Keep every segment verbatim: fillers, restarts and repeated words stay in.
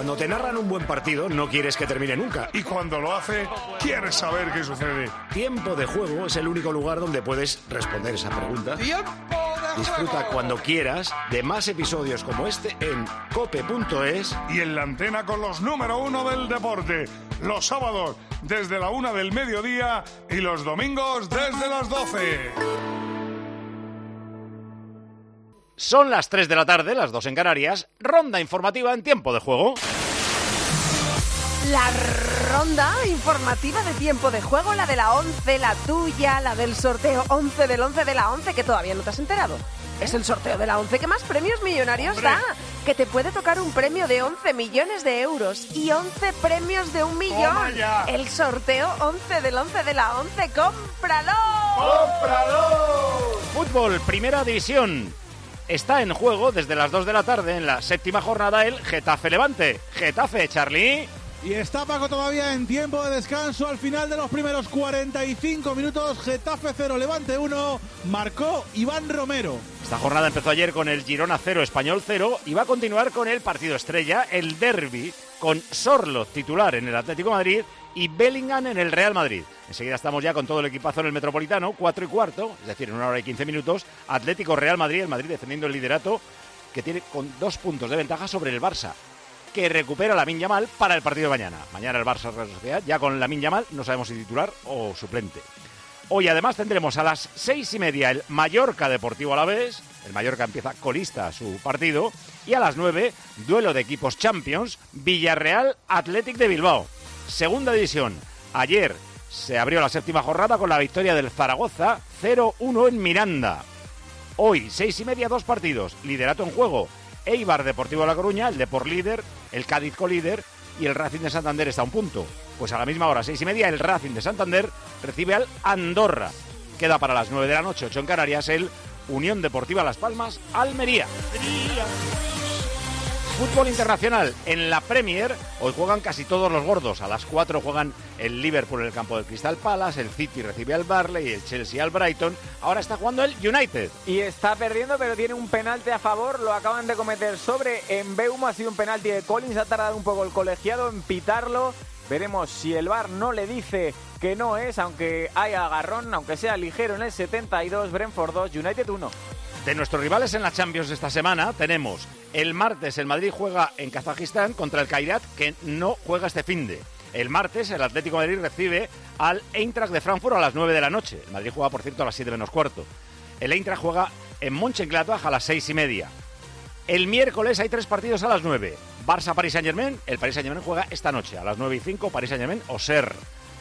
Cuando te narran un buen partido, no quieres que termine nunca. Y cuando lo hace, quieres saber qué sucede. Tiempo de Juego es el único lugar donde puedes responder esa pregunta. Disfruta cuando quieras de más episodios como este en cope punto es y en la antena con los número uno del deporte. Los sábados desde la una del mediodía y los domingos desde las doce. Son las tres de la tarde, las dos en Canarias. Ronda informativa en Tiempo de Juego. La ronda informativa de Tiempo de Juego, la de la once, la tuya, la del sorteo once del once de la once, que todavía no te has enterado. Es el sorteo de la once que más premios millonarios ¡Hombre! da, que te puede tocar un premio de once millones de euros y once premios de un millón. ¡Toma ya! El sorteo once del once de la once, ¡cómpralo! ¡Cómpralo! Fútbol, Primera División. Está en juego desde las dos de la tarde en la séptima jornada el Getafe Levante. Getafe, Charlie. Y está Paco todavía en tiempo de descanso al final de los primeros cuarenta y cinco minutos. Getafe cero, Levante uno, marcó Iván Romero. Esta jornada empezó ayer con el Girona cero, Español cero y va a continuar con el partido estrella, el derbi, con Sorlo titular en el Atlético de Madrid y Bellingham en el Real Madrid. Enseguida estamos ya con todo el equipazo en el Metropolitano, cuatro y cuarto, es decir, en una hora y quince minutos, Atlético Real Madrid, el Madrid defendiendo el liderato, que tiene con dos puntos de ventaja sobre el Barça, que recupera Lamine Yamal para el partido de mañana. Mañana el Barça Real Sociedad, ya con Lamine Yamal, no sabemos si titular o suplente. Hoy además tendremos a las seis y media el Mallorca Deportivo Alavés, el Mallorca empieza colista su partido, y a las nueve, duelo de equipos Champions, Villarreal Athletic de Bilbao. Segunda división, ayer se abrió la séptima jornada con la victoria del Zaragoza, cero uno en Miranda. Hoy, seis y media, dos partidos, liderato en juego, Eibar Deportivo La Coruña, el Depor líder, el Cádiz colíder y el Racing de Santander está a un punto. Pues a la misma hora, seis y media, el Racing de Santander recibe al Andorra. Queda para las nueve de la noche, ocho en Canarias, el Unión Deportiva Las Palmas, Almería. Fútbol internacional, en la Premier, hoy juegan casi todos los gordos. A las cuatro juegan el Liverpool en el campo del Crystal Palace, el City recibe al Burnley, el Chelsea al Brighton. Ahora está jugando el United. Y está perdiendo, pero tiene un penalti a favor, lo acaban de cometer sobre Mbeumo, ha sido un penalti de Collins, ha tardado un poco el colegiado en pitarlo. Veremos si el V A R no le dice que no es, aunque hay agarrón, aunque sea ligero en el setenta y dos, Brentford dos, United uno. De nuestros rivales en la Champions esta semana tenemos el martes el Madrid juega en Kazajistán contra el Kairat, que no juega este finde. El martes el Atlético de Madrid recibe al Eintracht de Frankfurt a las nueve de la noche. El Madrid juega, por cierto, a las siete menos cuarto. El Eintracht juega en Mönchengladbach a las seis y media. El miércoles hay tres partidos a las nueve. Barça-Paris Saint-Germain. El Paris Saint-Germain juega esta noche a las nueve y cinco. Paris Saint-Germain-Auxerre.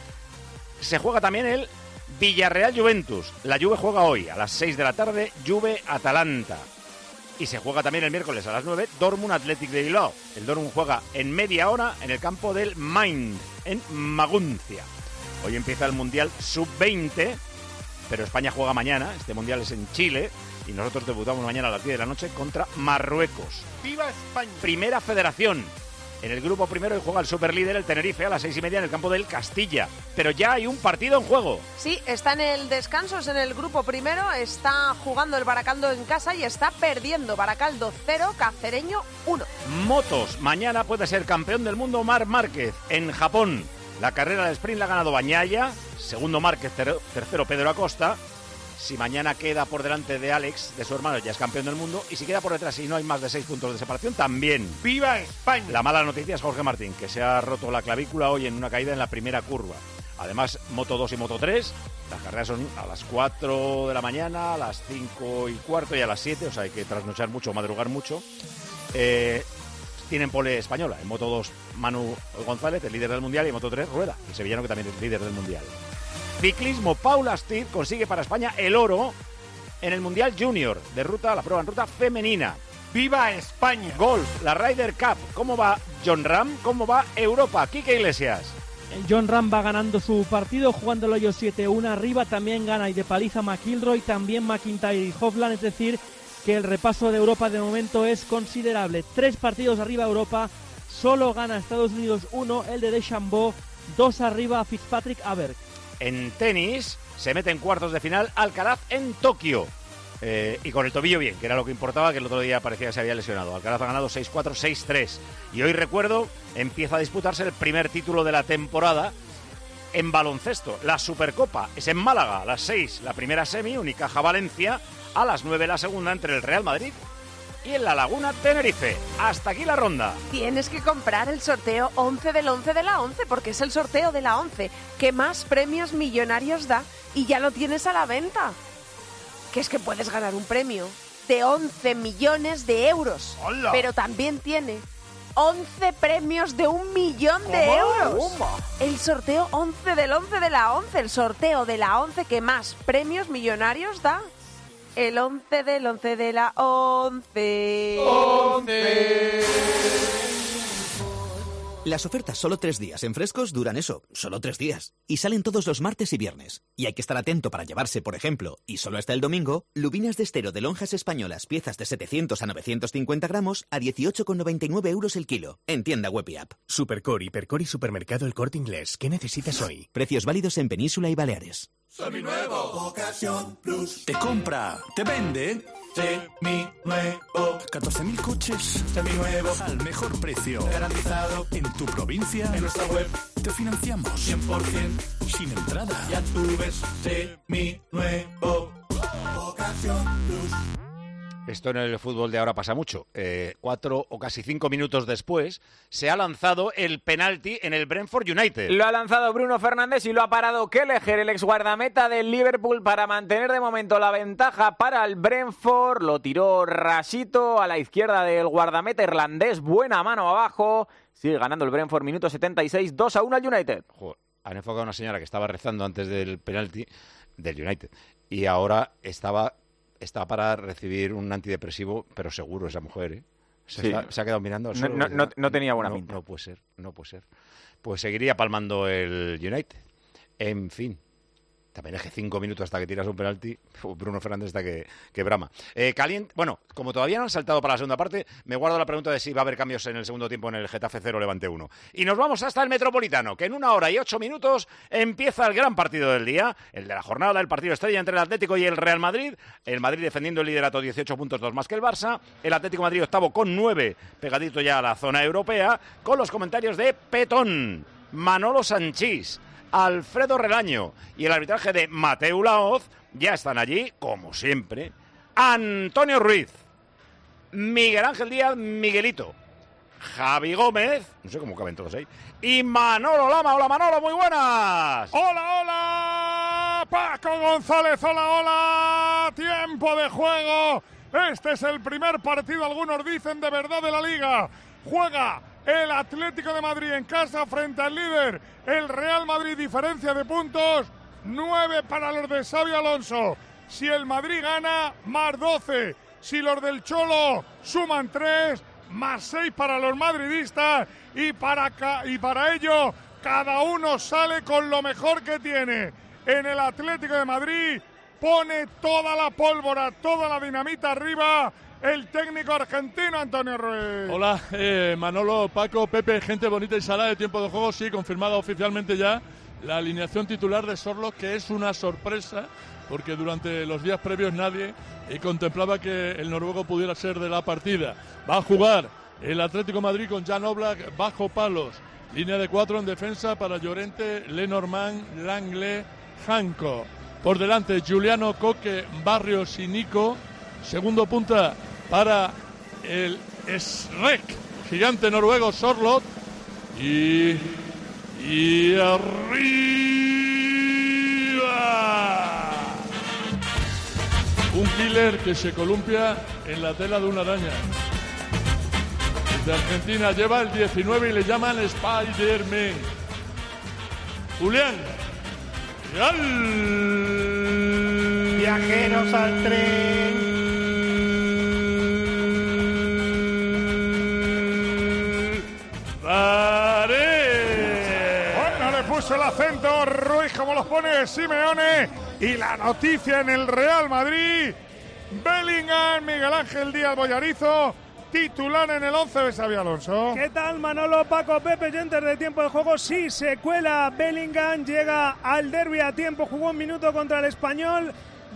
Se juega también el Villarreal-Juventus. La Juve juega hoy a las seis de la tarde, Juve-Atalanta. Y se juega también el miércoles a las nueve, Dortmund-Athletic de Bilbao. El Dortmund juega en media hora en el campo del Mainz, en Maguncia. Hoy empieza el Mundial sub veinte, pero España juega mañana. Este Mundial es en Chile y nosotros debutamos mañana a las diez de la noche contra Marruecos. ¡Viva España! Primera Federación. En el grupo primero juega el superlíder, el Tenerife, a las seis y media en el campo del Castilla. Pero ya hay un partido en juego. Sí, está en el descanso, es en el grupo primero, está jugando el Baracaldo en casa y está perdiendo. Baracaldo cero, Cacereño uno. Motos, mañana puede ser campeón del mundo Marc Márquez en Japón. La carrera de sprint la ha ganado Bañaya, segundo Márquez, ter- tercero Pedro Acosta. Si mañana queda por delante de Alex, de su hermano, ya es campeón del mundo. Y si queda por detrás y no hay más de seis puntos de separación, también. ¡Viva España! La mala noticia es Jorge Martín, que se ha roto la clavícula hoy en una caída en la primera curva. Además, Moto dos y Moto tres, las carreras son a las cuatro de la mañana, a las cinco y cuarto y a las siete, o sea, hay que trasnochar mucho, madrugar mucho. Eh, tienen pole española. En Moto dos, Manu González, el líder del Mundial, y en Moto tres, Rueda, el sevillano que también es líder del Mundial. Ciclismo, Paula Stier consigue para España el oro en el Mundial Junior de ruta, la prueba en ruta femenina. ¡Viva España! Golf, la Ryder Cup. ¿Cómo va John Ram? ¿Cómo va Europa? Quique Iglesias. El John Ram va ganando su partido, jugando el hoyo siete uno arriba. También gana y de paliza McIlroy, también McIntyre y Hovland. Es decir, que el repaso de Europa de momento es considerable. Tres partidos arriba Europa, solo gana Estados Unidos uno, el de DeChambeau. Dos arriba Fitzpatrick Aberg. En tenis, se mete en cuartos de final Alcaraz en Tokio. Eh, y con el tobillo bien, que era lo que importaba, que el otro día parecía que se había lesionado. Alcaraz ha ganado seis cuatro, seis tres. Y hoy, recuerdo, empieza a disputarse el primer título de la temporada en baloncesto. La Supercopa es en Málaga a las seis, la primera semi, Unicaja Valencia, a las nueve la segunda entre el Real Madrid y en La Laguna Tenerife. Hasta aquí la ronda. Tienes que comprar el sorteo once del once de la once, porque es el sorteo de la once que más premios millonarios da y ya lo tienes a la venta. Que es que puedes ganar un premio de once millones de euros. ¡Hola! Pero también tiene once premios de un millón de euros. ¿Cómo? El sorteo once del once de la once, el sorteo de la once que más premios millonarios da. El once del once de la once. ¡once! Las ofertas solo tres días en Frescos duran eso, solo tres días. Y salen todos los martes y viernes. Y hay que estar atento para llevarse, por ejemplo, y solo hasta el domingo, lubinas de estero de lonjas españolas, piezas de setecientos a novecientos cincuenta gramos a dieciocho con noventa y nueve euros el kilo. En tienda web y app. Supercore, Hipercore y Supermercado El Corte Inglés. ¿Qué necesitas hoy? Precios válidos en Península y Baleares. Seminuevo, Ocasión Plus. Te compra, te vende. Seminuevo. catorce mil coches seminuevos al mejor precio. Garantizado en tu provincia. En nuestra web te financiamos cien por ciento sin entrada. Ya tú ves, seminuevo. Ocasión Plus. Esto en el fútbol de ahora pasa mucho. Eh, cuatro o casi cinco minutos después se ha lanzado el penalti en el Brentford United. Lo ha lanzado Bruno Fernández y lo ha parado Kelleher, el exguardameta del Liverpool, para mantener de momento la ventaja para el Brentford. Lo tiró rasito a la izquierda del guardameta irlandés. Buena mano abajo. Sigue ganando el Brentford, minuto setenta y seis, dos a uno al United. Joder, han enfocado a una señora que estaba rezando antes del penalti del United y ahora estaba... Está para recibir un antidepresivo, pero seguro esa mujer, ¿eh? Se, Sí. está, se ha quedado mirando. No, no, no, no tenía buena no, pinta. No puede ser, no puede ser. Pues seguiría palmando el United. En fin. También es que cinco minutos hasta que tiras un penalti, Bruno Fernández está que, que brama. Eh, caliente, bueno, como todavía no han saltado para la segunda parte, me guardo la pregunta de si va a haber cambios en el segundo tiempo en el Getafe cero, Levante uno. Y nos vamos hasta el Metropolitano, que en una hora y ocho minutos empieza el gran partido del día, el de la jornada, el partido estrella entre el Atlético y el Real Madrid. El Madrid defendiendo el liderato, dieciocho puntos, dos más que el Barça. El Atlético de Madrid octavo con nueve, pegadito ya a la zona europea, con los comentarios de Petón, Manolo Sanchís, Alfredo Relaño y el arbitraje de Mateu Laoz. Ya están allí, como siempre, Antonio Ruiz, Miguel Ángel Díaz, Miguelito, Javi Gómez, no sé cómo caben todos ahí, y Manolo Lama. Hola Manolo, muy buenas. ¡Hola, hola! Paco González, hola, hola. Tiempo de juego. Este es el primer partido, algunos dicen, de verdad de la Liga. Juega el Atlético de Madrid en casa frente al líder, el Real Madrid. Diferencia de puntos, nueve para los de Xabi Alonso. Si el Madrid gana, más doce. Si los del Cholo suman tres, más seis para los madridistas. Y para, ca- y para ello, cada uno sale con lo mejor que tiene. En el Atlético de Madrid pone toda la pólvora, toda la dinamita arriba el técnico argentino Antonio Ruiz. Hola, eh, Manolo, Paco, Pepe, gente bonita y sala de tiempo de juego. Sí, confirmada oficialmente ya la alineación titular de Sorloth, que es una sorpresa, porque durante los días previos nadie eh, contemplaba que el noruego pudiera ser de la partida. Va a jugar el Atlético de Madrid con Jan Oblak bajo palos. Línea de cuatro en defensa para Llorente, Lenormand, Langley, Janko. Por delante, Giuliano, Coque, Barrios y Nico. Segundo punta para el Srek, gigante noruego Sorloth. Y, y arriba un killer que se columpia en la tela de una araña. Desde Argentina lleva el diecinueve y le llaman Spider-Man. Julián Real. Viajeros al tren. Bueno, le puso el acento Ruiz como los pone Simeone. Y la noticia en el Real Madrid: Bellingham, Miguel Ángel Díaz Bollarizo, titular en el once de Xabi Alonso. ¿Qué tal, Manolo, Paco, Pepe, oyentes de tiempo de juego? Sí, se cuela Bellingham, llega al derbi a tiempo, jugó un minuto contra el Español,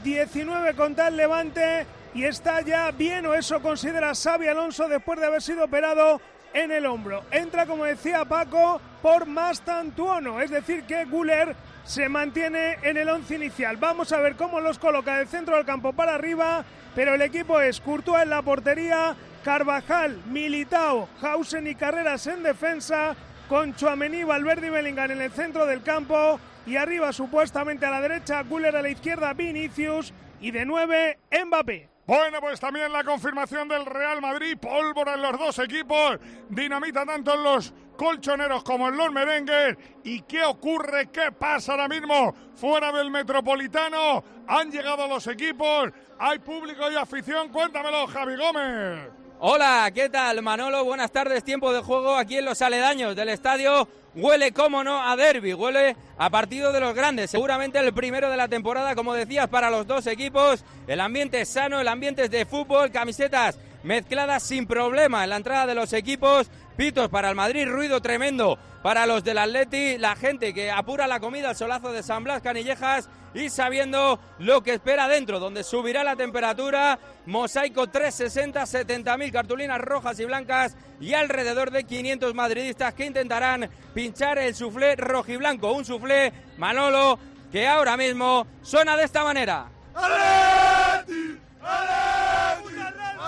diecinueve contra el Levante y está ya bien, o eso considera Xabi Alonso después de haber sido operado en el hombro. Entra, como decía Paco, por Mastantuono, es decir que Güler se mantiene en el once inicial. Vamos a ver cómo los coloca del centro del campo para arriba, pero el equipo es Courtois en la portería, Carvajal, Militao, Hausen y Carreras en defensa, con Tchouaméni, Valverde y Bellingham en el centro del campo, y arriba supuestamente a la derecha Güler, a la izquierda Vinicius, y de nueve Mbappé. Bueno, pues también la confirmación del Real Madrid, pólvora en los dos equipos, dinamita tanto en los colchoneros como en los merengues. ¿Y qué ocurre? ¿Qué pasa ahora mismo fuera del Metropolitano? Han llegado los equipos, hay público y afición, cuéntamelo, Javi Gómez. Hola, ¿qué tal, Manolo? Buenas tardes, tiempo de juego aquí en los aledaños del estadio. Huele, cómo no, a derbi, huele a partido de los grandes, seguramente el primero de la temporada, como decías, para los dos equipos. El ambiente es sano, el ambiente es de fútbol, camisetas mezcladas sin problema en la entrada de los equipos, pitos para el Madrid, ruido tremendo para los del Atleti, la gente que apura la comida al solazo de San Blas Canillejas y sabiendo lo que espera dentro, donde subirá la temperatura, mosaico trescientos sesenta, setenta mil cartulinas rojas y blancas y alrededor de quinientos madridistas que intentarán pinchar el suflé rojiblanco, un suflé, Manolo, que ahora mismo suena de esta manera. ¡Atleti! ¡Atleti!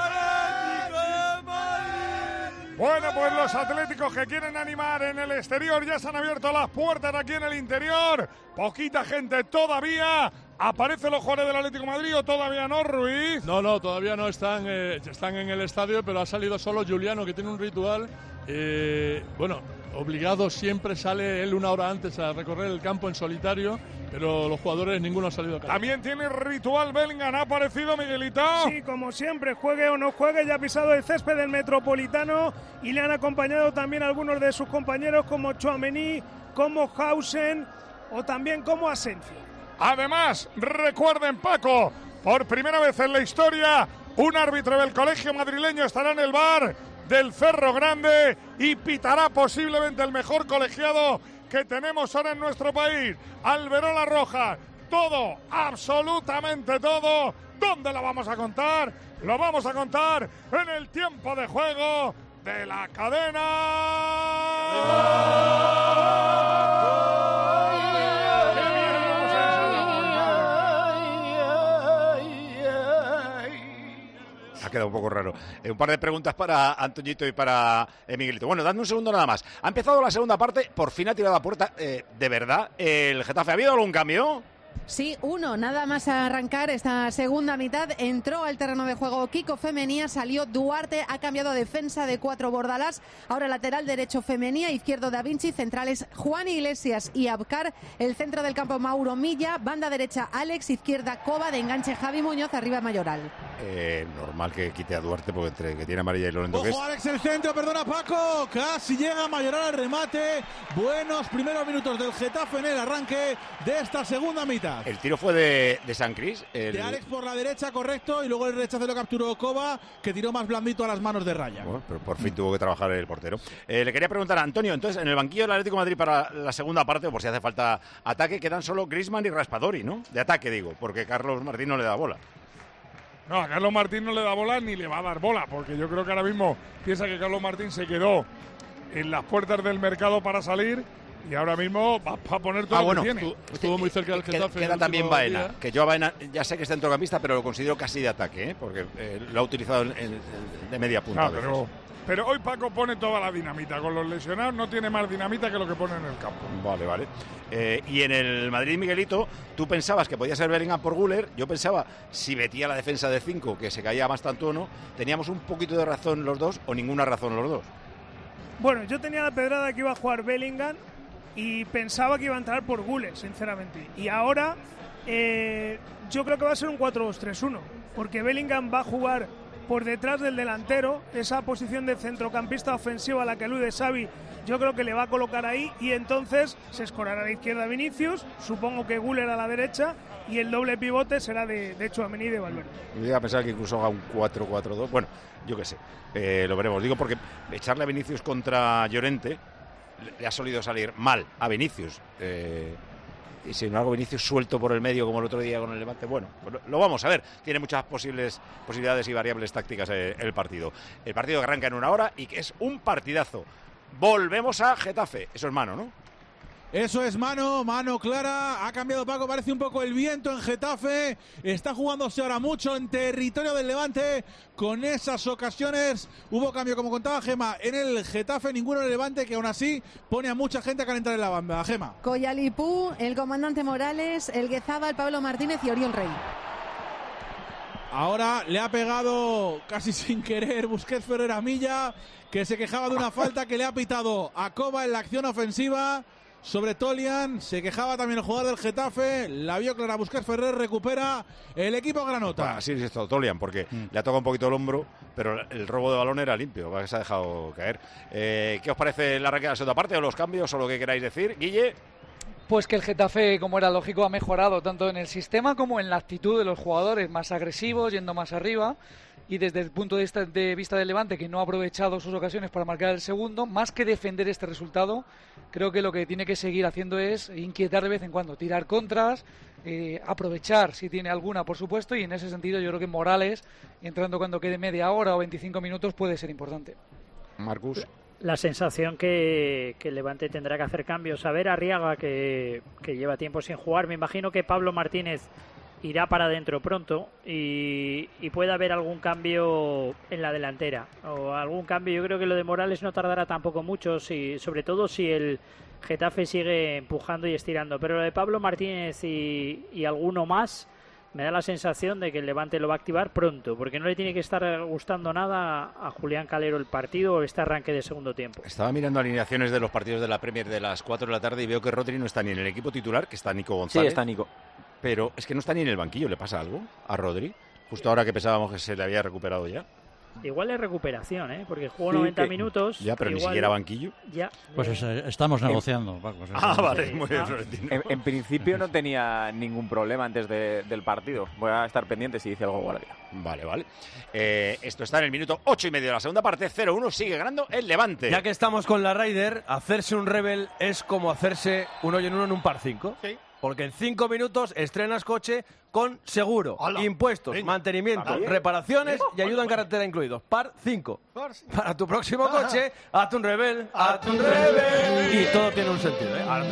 Bueno, pues los atléticos que quieren animar en el exterior ya se han abierto las puertas aquí en el interior. Poquita gente todavía. ¿Aparecen los jugadores del Atlético de Madrid o todavía no, Ruiz? No, no, todavía no están, eh, están en el estadio, pero ha salido solo Juliano, que tiene un ritual. Eh, bueno, obligado siempre sale él una hora antes a recorrer el campo en solitario, pero los jugadores ninguno ha salido acá. También tiene ritual Bellingham, ¿ha aparecido Miguelito? Sí, como siempre, juegue o no juegue, ya ha pisado el césped del Metropolitano y le han acompañado también algunos de sus compañeros como Tchouaméni, como Hausen o también como Asensio. Además, recuerden, Paco, por primera vez en la historia, un árbitro del colegio madrileño estará en el bar del Cerro Grande y pitará posiblemente el mejor colegiado que tenemos ahora en nuestro país, Alberola Roja. Todo, absolutamente todo. ¿Dónde lo vamos a contar? Lo vamos a contar en el tiempo de juego de la cadena. Ha quedado un poco raro. Eh, un par de preguntas para Antoñito y para eh, Miguelito. Bueno, dadme un segundo nada más. Ha empezado la segunda parte, por fin ha tirado a puerta. Eh, ¿De verdad el Getafe ha habido algún cambio? Sí, uno, nada más a arrancar esta segunda mitad, entró al terreno de juego Kiko Femenía, salió Duarte, ha cambiado defensa de cuatro Bordalás, ahora lateral derecho Femenía, izquierdo Da Vinci, centrales Juan Iglesias y Abkar, el centro del campo Mauro Milla, banda derecha Alex, izquierda Coba, de enganche Javi Muñoz, arriba Mayoral. Eh, normal que quite a Duarte porque entre que tiene amarilla y Lorento que es. Ojo, Alex, el centro, perdona Paco, casi llega Mayoral al remate. Buenos primeros minutos del Getafe en el arranque de esta segunda mitad. El tiro fue de, de San Cris. El... De Alex por la derecha, correcto, y luego el rechazo lo capturó Coba, que tiró más blandito a las manos de Raya. Bueno, pero por fin tuvo que trabajar el portero. Eh, le quería preguntar a Antonio, entonces, en el banquillo del Atlético de Madrid para la segunda parte, o por si hace falta ataque, quedan solo Griezmann y Raspadori, ¿no? De ataque, digo, porque Carlos Martín no le da bola. No, a Carlos Martín no le da bola ni le va a dar bola, porque yo creo que ahora mismo piensa que Carlos Martín se quedó en las puertas del mercado para salir y ahora mismo va a poner todo ah, lo bueno, que tiene. Estuvo, estuvo muy cerca del Getafe. Queda, queda también Baena, día. Que yo a Baena ya sé que es centrocampista, pero lo considero casi de ataque, ¿eh? Porque eh, lo ha utilizado en, en, de media punta. Ah, pero, pero hoy Paco pone toda la dinamita. Con los lesionados no tiene más dinamita que lo que pone en el campo. Vale, vale. Eh, y en el Madrid, Miguelito, tú pensabas que podía ser Bellingham por Güler. Yo pensaba, si metía la defensa de cinco, que se caía más tanto o no, teníamos un poquito de razón los dos o ninguna razón los dos. Bueno, yo tenía la pedrada que iba a jugar Bellingham y pensaba que iba a entrar por Güler, sinceramente. Y ahora eh, yo creo que va a ser un cuatro dos tres uno, porque Bellingham va a jugar por detrás del delantero, esa posición de centrocampista ofensivo a la que alude Xavi, yo creo que le va a colocar ahí y entonces se escorará a la izquierda Vinicius, supongo que Güler a la derecha y el doble pivote será de, de Tchouaméni y de Valverde. Yo iba a pensar que incluso haga un cuatro cuatro dos, bueno, yo qué sé, eh, lo veremos. Digo porque echarle a Vinicius contra Llorente le ha solido salir mal a Vinicius. Eh, y sin embargo Vinicius suelto por el medio como el otro día con el Levante. Bueno, pues lo, lo vamos a ver. Tiene muchas posibles posibilidades y variables tácticas eh, el partido. El partido que arranca en una hora y que es un partidazo. Volvemos a Getafe. Eso es mano, ¿no? Eso es mano, mano clara. Ha cambiado Paco, parece un poco el viento en Getafe. Está jugándose ahora mucho en territorio del Levante. Con esas ocasiones hubo cambio, como contaba Gema, en el Getafe, ninguno en el Levante, que aún así pone a mucha gente a calentar en la banda. Gema. Coyalipú, el comandante Morales, el Guezaba, el Pablo Martínez y Oriol Rey. Ahora le ha pegado casi sin querer Busquets Ferrer a Milla, que se quejaba de una falta que le ha pitado a Coba en la acción ofensiva sobre Tolian. Se quejaba también el jugador del Getafe, la vio clara Busquets Ferrer, recupera el equipo granota. Bueno, así es esto, Tolian, porque mm. le ha tocado un poquito el hombro, pero el robo de balón era limpio, que se ha dejado caer. Eh, ¿Qué os parece el arranque de la segunda parte, o los cambios, o lo que queráis decir? Guille. Pues que el Getafe, como era lógico, ha mejorado tanto en el sistema como en la actitud de los jugadores, más agresivos, yendo más arriba. Y desde el punto de vista, de vista del Levante, que no ha aprovechado sus ocasiones para marcar el segundo, más que defender este resultado, creo que lo que tiene que seguir haciendo es inquietar de vez en cuando, tirar contras, eh, aprovechar si tiene alguna, por supuesto, y en ese sentido yo creo que Morales, entrando cuando quede media hora o veinticinco minutos, puede ser importante. Marcus. La sensación que, que el Levante tendrá que hacer cambios. A ver, Arriaga, que, que lleva tiempo sin jugar. Me imagino que Pablo Martínez irá para adentro pronto y, y puede haber algún cambio en la delantera. O algún cambio. Yo creo que lo de Morales no tardará tampoco mucho, si, sobre todo si el Getafe sigue empujando y estirando. Pero lo de Pablo Martínez y, y alguno más, me da la sensación de que el Levante lo va a activar pronto, porque no le tiene que estar gustando nada a Julián Calero el partido o este arranque de segundo tiempo. Estaba mirando alineaciones de los partidos de la Premier de las cuatro de la tarde y veo que Rodri no está ni en el equipo titular, que está Nico González. Sí, está Nico. Pero es que no está ni en el banquillo. ¿Le pasa algo a Rodri? Justo ahora que pensábamos que se le había recuperado ya. Igual es recuperación, ¿eh? Porque jugó sí, noventa que... minutos. Ya, pero igual... ni siquiera banquillo. Ya. Pues es, estamos negociando, Paco. En... Ah, vale, muy bien, Florentino. En, en principio no tenía ningún problema antes de, del partido. Voy a estar pendiente si dice algo Guardiola. Vale, vale. Eh, esto está en el minuto ocho y medio de la segunda parte. cero uno, sigue ganando el Levante. Ya que estamos con la Ryder, hacerse un Rebel es como hacerse un hoyo en uno en un par cinco. Sí. Porque en cinco minutos estrenas coche con seguro, Hola. impuestos, Venga. mantenimiento, ¿Está reparaciones ¿Eh? y ayuda en carretera incluidos. Par cinco. Para tu próximo ah. coche, hazte un Rebel, hazte un Rebel. Y todo tiene un sentido, ¿eh? Ahora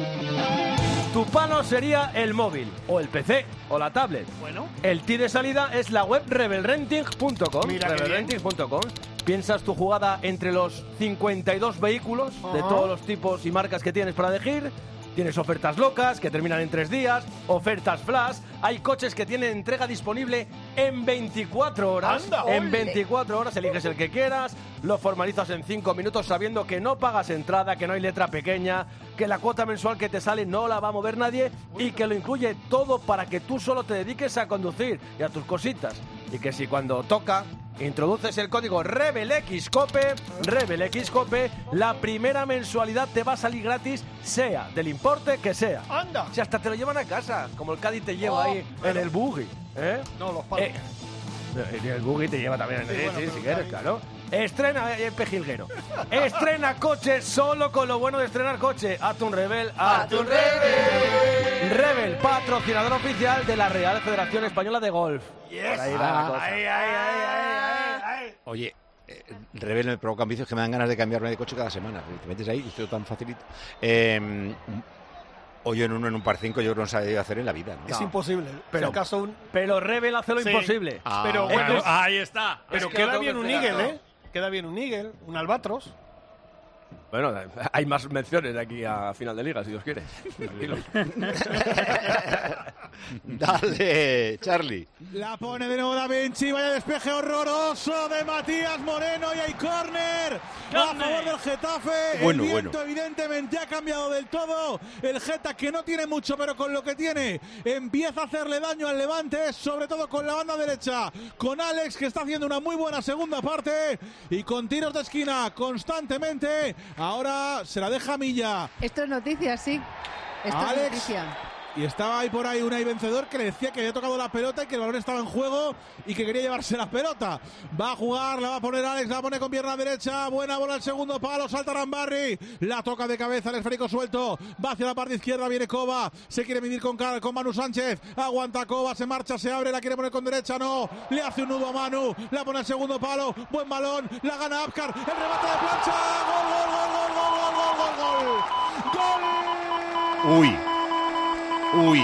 tu palo sería el móvil, o el P C, o la tablet. Bueno. El tee de salida es la web rebel renting punto com. rebel renting punto com. Piensas tu jugada entre los cincuenta y dos vehículos uh-huh. de todos los tipos y marcas que tienes para elegir. Tienes ofertas locas que terminan en tres días, ofertas flash, hay coches que tienen entrega disponible en veinticuatro horas. ¡Anda! En veinticuatro horas eliges el que quieras, lo formalizas en cinco minutos sabiendo que no pagas entrada, que no hay letra pequeña, que la cuota mensual que te sale no la va a mover nadie y que lo incluye todo para que tú solo te dediques a conducir y a tus cositas. Y que si cuando toca introduces el código RebelXCope, RebelXCope, la primera mensualidad te va a salir gratis, sea del importe que sea. ¡Anda! Si hasta te lo llevan a casa, como el Cádiz te lleva oh, ahí en el buggy, ¿eh? No, los palos. Eh, el buggy te lleva también en el... Sí, bueno, sí, si quieres, claro. Estrena, eh, Pejilguero. Estrena coche solo con lo bueno de estrenar coche. Hazte un Rebel, hazte un Rebel. Rebel, patrocinador oficial de la Real Federación Española de Golf. Yes. Ahí va la cosa. Ay, ay, ay, ay, ay. Oye, eh, Rebel me provoca vicios que me dan ganas de cambiarme de coche cada semana. Te metes ahí y estoy tan facilito. Eh, Hoyo en uno en un par cinco yo no sabía hacer en la vida, ¿no? Es no. imposible. Pero, si acaso un... pero Rebel hace lo sí. imposible. Ah, pero bueno, Entonces, ahí está. Pero es que queda bien un Eagle, ¿eh? ¿no? Queda bien un Eagle, un Albatros. Bueno, hay más menciones de aquí a final de liga, si Dios quiere. Dale, Charlie. La pone de nuevo Da Vinci, vaya despeje horroroso de Matías Moreno y hay córner a favor del Getafe. Bueno, el viento bueno. evidentemente ha cambiado del todo. El Geta, que no tiene mucho, pero con lo que tiene empieza a hacerle daño al Levante, sobre todo con la banda derecha, con Alex, que está haciendo una muy buena segunda parte y con tiros de esquina constantemente. Ahora se la deja Milla. Esto es noticia, sí. Esto Alex, es noticia. y estaba ahí por ahí Unai Vencedor que le decía que había tocado la pelota y que el balón estaba en juego y que quería llevarse la pelota. Va a jugar, la va a poner Alex, la pone con pierna derecha, buena bola al segundo palo, salta Rambarri, la toca de cabeza, el esférico suelto, va hacia la parte izquierda, viene Coba, se quiere medir con, con Manu Sánchez, aguanta Coba, se marcha, se abre, la quiere poner con derecha, no, le hace un nudo a Manu, la pone al segundo palo, buen balón, la gana Apcar, el remate de plancha, gol, gol, gol, gol, gol, gol, gol, gol, gol. Uy. Uy.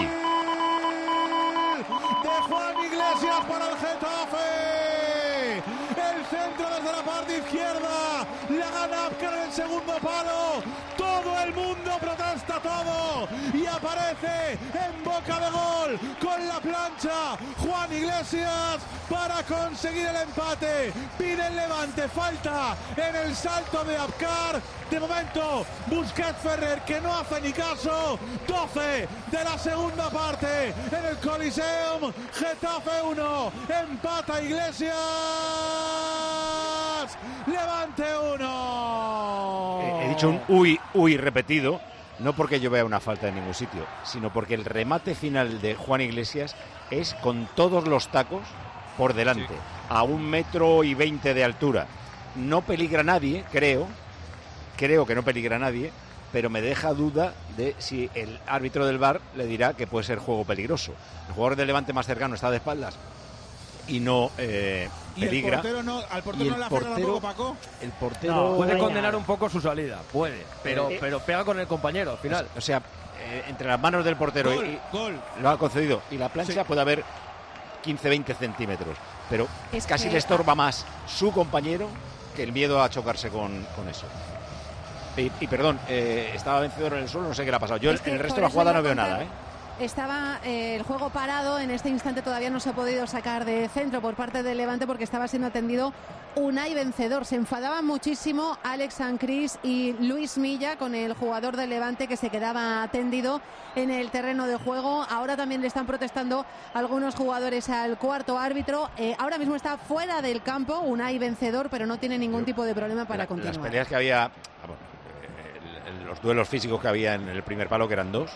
De Juan Iglesias para el Getafe. El centro desde la parte izquierda. La gana Apcar en el segundo palo. Todo el mundo protesta todo. Y aparece en boca de gol con la plancha Juan Iglesias para conseguir el empate. Pide el Levante. Falta en el salto de Apcar. De momento, Busquets Ferrer que no hace ni caso. doce de la segunda parte en el Coliseum. Getafe uno, empata Iglesias. Levante uno. He, he dicho un uy, uy repetido, no porque yo vea una falta en ningún sitio, sino porque el remate final de Juan Iglesias es con todos los tacos por delante, sí. A un metro y veinte de altura. No peligra nadie, creo. Creo que no peligra a nadie, pero me deja duda de si el árbitro del V A R le dirá que puede ser juego peligroso. El jugador del Levante más cercano está de espaldas y no eh, peligra. ¿Y el portero no, al portero no le afecta tampoco, Paco? El portero no, puede condenar un poco su salida, puede, pero, eh, pero pega con el compañero al final. O sea, eh, entre las manos del portero gol, y, gol. Lo ha concedido, y la plancha sí. Puede haber quince veinte centímetros, pero es casi que... le estorba más su compañero que el miedo a chocarse con, con eso. Y, y perdón, eh, estaba Vencedor en el suelo, no sé qué le ha pasado. Yo en el resto de la jugada no veo nada, ¿eh? Estaba eh, el juego parado, en este instante todavía no se ha podido sacar de centro por parte del Levante porque estaba siendo atendido Unai Vencedor. Se enfadaban muchísimo Alex Sancris y Luis Milla con el jugador del Levante que se quedaba atendido en el terreno de juego. Ahora también le están protestando algunos jugadores al cuarto árbitro. Eh, ahora mismo está fuera del campo Unai Vencedor, pero no tiene ningún tipo de problema para la, continuar. Las peleas que había, bueno, el, el, los duelos físicos que había en el primer palo, que eran dos,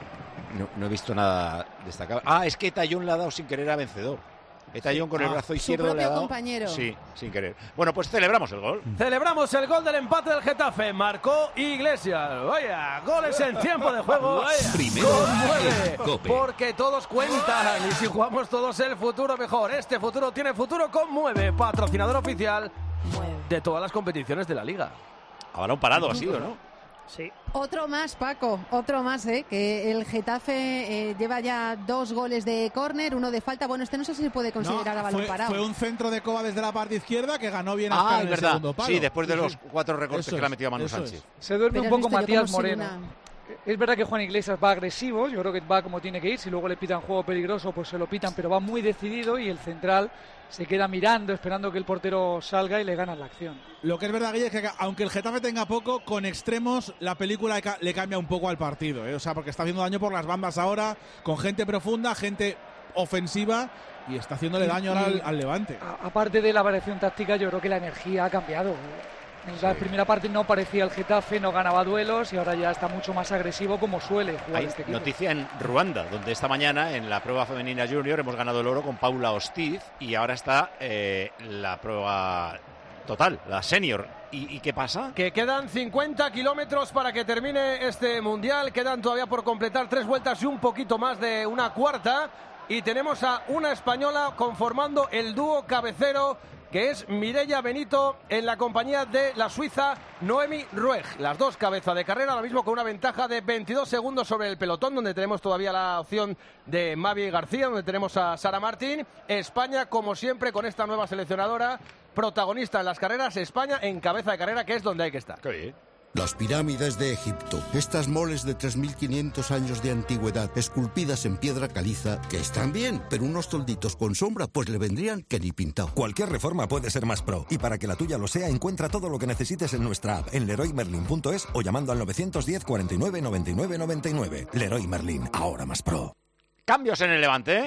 No, no he visto nada destacado. Ah, es que Tallón le ha dado sin querer a Vencedor. Tallón con el brazo izquierdo le ha dado. Compañero. Sí, sin querer. Bueno, pues celebramos el gol. Celebramos el gol del empate del Getafe. Marcó Iglesias. Vaya, goles en tiempo de juego. Vaya. Primero nueve. Porque todos cuentan. Y si jugamos todos el futuro mejor. Este futuro tiene futuro con Mueve, patrocinador oficial de todas las competiciones de la Liga. A balón parado ha sido, ¿no? Sí. Otro más, Paco, otro más, ¿eh? Que el Getafe eh, lleva ya dos goles de córner, uno de falta. Bueno, este no sé si se puede considerar no, a balón fue, parado. Fue un centro de Coba desde la parte izquierda que ganó bien a ah, en el verdad. segundo palo. Sí, después de sí, los sí. cuatro recortes eso que le ha es, metido a Manu Sánchez. Es. Se duerme Pero un poco Matías Moreno. Si una... Es verdad que Juan Iglesias va agresivo, yo creo que va como tiene que ir. Si luego le pitan juego peligroso, pues se lo pitan, pero va muy decidido y el central se queda mirando, esperando que el portero salga y le ganan la acción. Lo que es verdad, Guille, es que aunque el Getafe tenga poco, con extremos la película le cambia un poco al partido, ¿eh? O sea, porque está haciendo daño por las bandas ahora, con gente profunda, gente ofensiva, y está haciéndole daño ahora al, al Levante. A, aparte de la variación táctica, yo creo que la energía ha cambiado. En la sí. primera parte no parecía el Getafe, no ganaba duelos y ahora ya está mucho más agresivo como suele jugar Hay este equipo. Noticia en Ruanda, donde esta mañana en la prueba femenina junior hemos ganado el oro con Paula Hostiz y ahora está eh, la prueba total, la senior. ¿Y, ¿Y qué pasa? Que quedan cincuenta kilómetros para que termine este mundial, quedan todavía por completar tres vueltas y un poquito más de una cuarta y tenemos a una española conformando el dúo cabecero, que es Mireia Benito en la compañía de la suiza Noemi Rueg. Las dos cabeza de carrera, ahora mismo con una ventaja de veintidós segundos sobre el pelotón, donde tenemos todavía la opción de Mavi García, donde tenemos a Sara Martín. España, como siempre, con esta nueva seleccionadora, protagonista en las carreras. España en cabeza de carrera, que es donde hay que estar. Qué bien. Las pirámides de Egipto, estas moles de tres mil quinientos años de antigüedad, esculpidas en piedra caliza, que están bien, pero unos tolditos con sombra, pues le vendrían que ni pintado. Cualquier reforma puede ser más pro, y para que la tuya lo sea, encuentra todo lo que necesites en nuestra app, en leroy merlin punto es o llamando al nueve diez, cuarenta y nueve, noventa y nueve, noventa y nueve. Leroy Merlin, ahora más pro. Cambios en el Levante, ¿eh?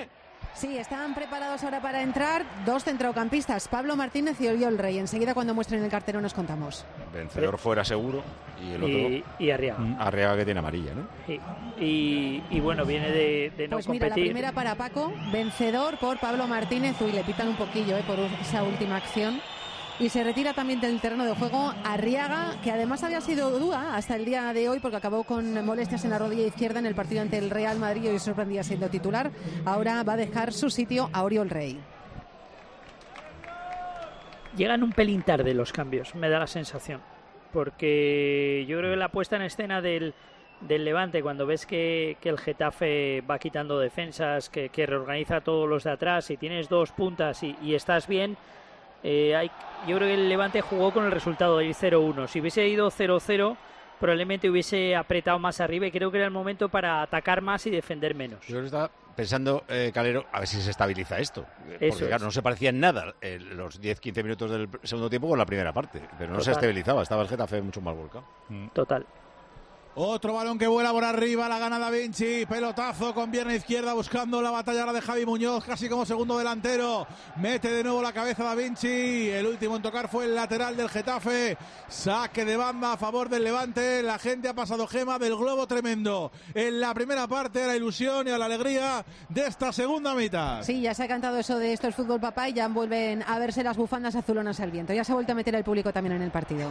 Sí, están preparados ahora para entrar dos centrocampistas, Pablo Martínez y Oriol Rey. Enseguida, cuando muestren el cartero, nos contamos. Vencedor fuera seguro y el otro... Y, y Arriaga. Arriaga, que tiene amarilla, ¿no? Y, y, y bueno, viene de, de no pues mira, competir. La primera para Paco, vencedor por Pablo Martínez. Uy, le pitan un poquillo eh, por esa última acción. Y se retira también del terreno de juego Arriaga, que además había sido duda hasta el día de hoy porque acabó con molestias en la rodilla izquierda en el partido ante el Real Madrid y hoy sorprendía siendo titular. Ahora va a dejar su sitio a Oriol Rey. Llegan un pelín tarde los cambios, me da la sensación. Porque yo creo que la puesta en escena del, del Levante, cuando ves que, que el Getafe va quitando defensas, que, que reorganiza a todos los de atrás y tienes dos puntas y, y estás bien... Eh, hay, yo creo que el Levante jugó con el resultado de ir cero uno. Si hubiese ido cero cero, probablemente hubiese apretado más arriba y creo que era el momento para atacar más y defender menos. Yo estaba pensando, eh, Calero, a ver si se estabiliza esto. Porque, Eso claro, es. no se parecía en nada eh, los diez quince minutos del segundo tiempo con la primera parte. Pero no Total. se estabilizaba, estaba el Getafe mucho más volcado. Total. Otro balón que vuela por arriba, la gana Da Vinci, pelotazo con pierna izquierda buscando la batalla ahora de Javi Muñoz, casi como segundo delantero, mete de nuevo la cabeza Da Vinci, el último en tocar fue el lateral del Getafe, saque de banda a favor del Levante, la gente ha pasado gema del globo tremendo, en la primera parte a la ilusión y a la alegría de esta segunda mitad. Sí, ya se ha cantado eso de esto es fútbol papá y ya vuelven a verse las bufandas azulonas al viento, ya se ha vuelto a meter el público también en el partido.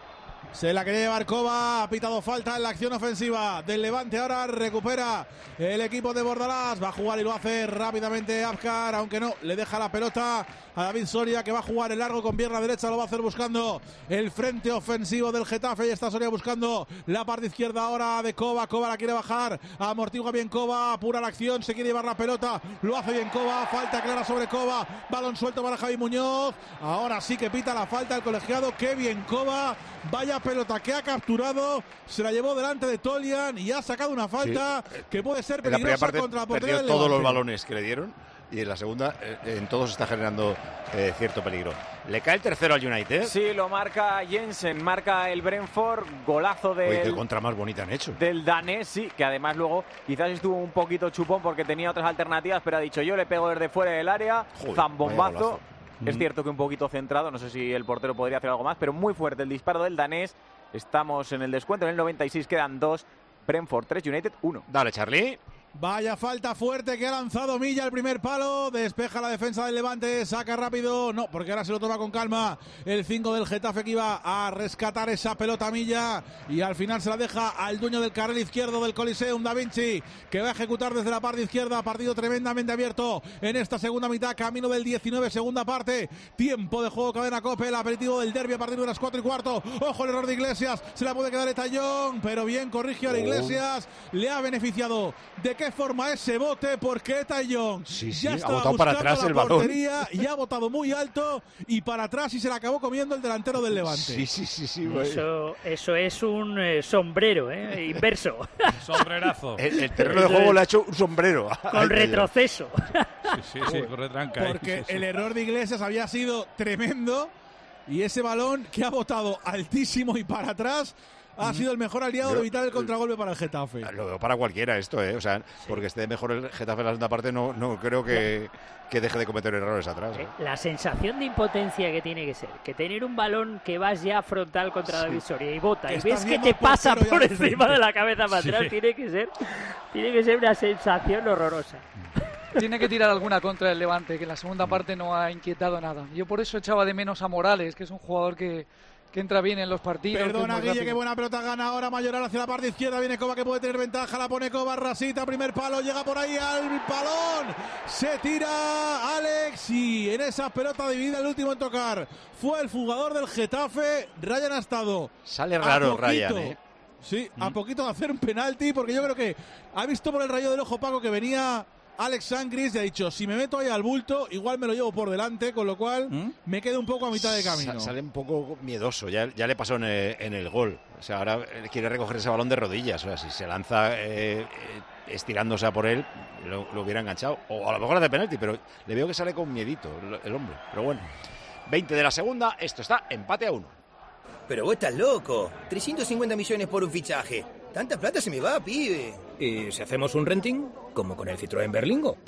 Se la quería llevar Coba, ha pitado falta en la acción ofensiva del Levante, ahora recupera el equipo de Bordalás, va a jugar y lo hace rápidamente Abkar, aunque no, le deja la pelota a David Soria, que va a jugar el largo con pierna derecha, lo va a hacer buscando el frente ofensivo del Getafe, y está Soria buscando la parte izquierda ahora de Coba, Coba la quiere bajar, amortigua bien Coba, apura la acción, se quiere llevar la pelota, lo hace bien Coba, falta clara sobre Coba, balón suelto para Javi Muñoz, ahora sí que pita la falta el colegiado, qué bien Coba, vaya pelota que ha capturado, se la llevó delante de Tolian y ha sacado una falta sí. que puede ser en la primera peligrosa parte contra la portería perdió del todos Levante. los balones que le dieron y en la segunda eh, en todos está generando eh, cierto peligro. ¿Le cae el tercero al United? Sí, lo marca Jensen, marca el Brentford, golazo del... Oye, qué contra más bonita han hecho. Del danés, sí, que además luego quizás estuvo un poquito chupón porque tenía otras alternativas, pero ha dicho yo le pego desde fuera del área, Joder, zambombazo. Es mm. cierto que un poquito centrado, no sé si el portero podría hacer algo más, pero muy fuerte el disparo del danés. Estamos en el descuento, en el noventa y seis quedan dos, Brentford tres, United uno. Dale, Charlie. Vaya falta fuerte que ha lanzado Milla el primer palo, despeja la defensa del Levante, saca rápido, no, porque ahora se lo toma con calma el cinco del Getafe que iba a rescatar esa pelota Milla y al final se la deja al dueño del carril izquierdo del Coliseum, Da Vinci, que va a ejecutar desde la parte izquierda, partido tremendamente abierto en esta segunda mitad, camino del diecinueve, segunda parte, tiempo de juego, cadena Cope, el aperitivo del derbi a partir de las cuatro y cuarto, ojo el error de Iglesias, se la puede quedar Etayón, pero bien corrige a Iglesias, le ha beneficiado de qué forma ese bote porque Etayón sí, sí, ya ha botado para atrás el balón y ha botado muy alto y para atrás y se la acabó comiendo el delantero del Levante. Sí, sí, sí, sí. Eso, eso es un eh, sombrero, ¿eh? Inverso. Sombrerazo. El, el terreno de juego le ha hecho un sombrero. Con retroceso. Sí, sí, sí, con retranca. Porque sí, sí. el error de Iglesias había sido tremendo y ese balón que ha botado altísimo y para atrás ha sido el mejor aliado Yo, de evitar el contragolpe para el Getafe. Lo veo para cualquiera esto, ¿eh? O sea, sí. porque esté mejor el Getafe en la segunda parte, no, no creo que, que deje de cometer errores atrás. ¿eh? La sensación de impotencia que tiene que ser, que tener un balón que vas ya frontal contra sí. David Soria y bota, que y ves que te pasa por encima de la cabeza para atrás, sí. tiene que ser, tiene que ser una sensación horrorosa. Tiene que tirar alguna contra el Levante, que en la segunda parte no ha inquietado nada. Yo por eso echaba de menos a Morales, que es un jugador que... que entra bien en los partidos. Perdona, Guille, qué buena pelota gana ahora Mayoral hacia la parte izquierda. Viene Coba que puede tener ventaja. La pone Coba, rasita, primer palo. Llega por ahí al balón. Se tira Alex y en esa pelota dividida el último en tocar fue el jugador del Getafe. Ryan ha estado. Sale raro Ryan, ¿eh? Sí, mm. a poquito de hacer un penalti porque yo creo que ha visto por el rayo del ojo Paco que venía Alex Sangris y ha dicho, si me meto ahí al bulto, igual me lo llevo por delante, con lo cual ¿Mm? me quedo un poco a mitad de camino. Sa sale un poco miedoso, ya, ya le pasó en el, en el gol. O sea, ahora quiere recoger ese balón de rodillas. O sea, si se lanza eh, eh, estirándose a por él, lo, lo hubiera enganchado. O a lo mejor hace penalti, pero le veo que sale con miedito el, el hombre. Pero bueno, veinte de la segunda, esto está empate a uno. Pero vos estás loco, trescientos cincuenta millones por un fichaje. Tanta plata se me va, pibe. ¿Y si hacemos un renting? Como con el Citroën Berlingo.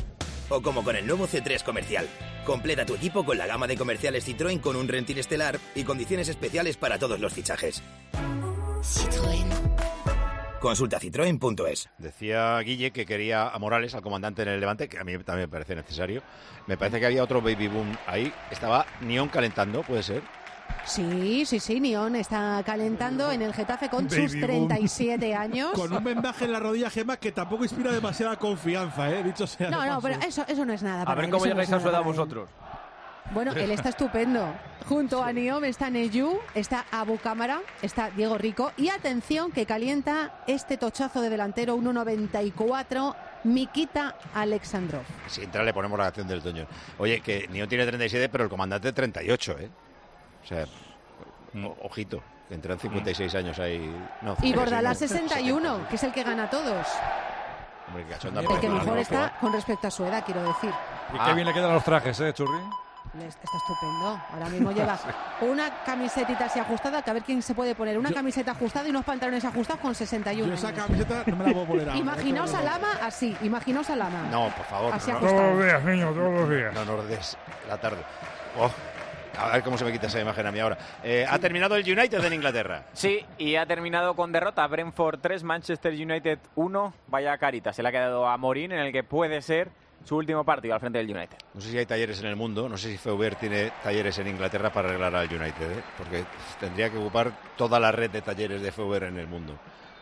O como con el nuevo C tres Comercial. Completa tu equipo con la gama de comerciales Citroën con un renting estelar y condiciones especiales para todos los fichajes. Citroën. Consulta citroen punto es. Decía Guille que quería a Morales, al comandante en el Levante, que a mí también me parece necesario. Me parece que había otro baby boom ahí. Estaba Nión calentando, ¿puede ser? Sí, sí, sí, Nión está calentando en el Getafe con Baby sus treinta y siete años. Con un vendaje en la rodilla, Gemma, que tampoco inspira demasiada confianza, ¿eh? Dicho sea No, de no, paso. pero eso, eso no es nada. A para ver él, cómo eso no llegáis es a su nada edad para él. vosotros. Bueno, él está estupendo. Junto a Niom está Neyu, está Abu Cámara, está Diego Rico. Y atención que calienta este tochazo de delantero, uno noventa y cuatro, Mikita Alexandrov. Si entra le ponemos la acción del Toño. Oye, que Nión tiene treinta y siete, pero el comandante treinta y ocho, ¿eh? O sea, o- ojito, tendrán cincuenta y seis años ahí. No, Y cincuenta y seis, Bordalás no. sesenta y uno, que es el que gana a todos. Hombre, que cachonda El que parece, mejor ¿no? está con respecto a su edad, quiero decir. Y qué bien le quedan los trajes, ¿eh, Churri? Le- Está estupendo. Ahora mismo lleva una camisetita así ajustada, que a ver quién se puede poner. Una Yo- camiseta ajustada y unos pantalones ajustados con sesenta y uno Yo esa años. camiseta no me la puedo poner ahora. Imaginaos a Lama así, imaginaos a Lama. No, por favor. Así no, ajustado. Todos los días, niño, todos los días. no nos des la tarde. Oh, a ver cómo se me quita esa imagen a mí ahora. Eh, ha terminado el United en Inglaterra. Sí, y ha terminado con derrota. Brentford tres, Manchester United uno. Vaya carita, se le ha quedado a Morín en el que puede ser su último partido al frente del United. No sé si hay talleres en el mundo, no sé si Feuber tiene talleres en Inglaterra para arreglar al United, ¿eh? Porque tendría que ocupar toda la red de talleres de Feuber en el mundo.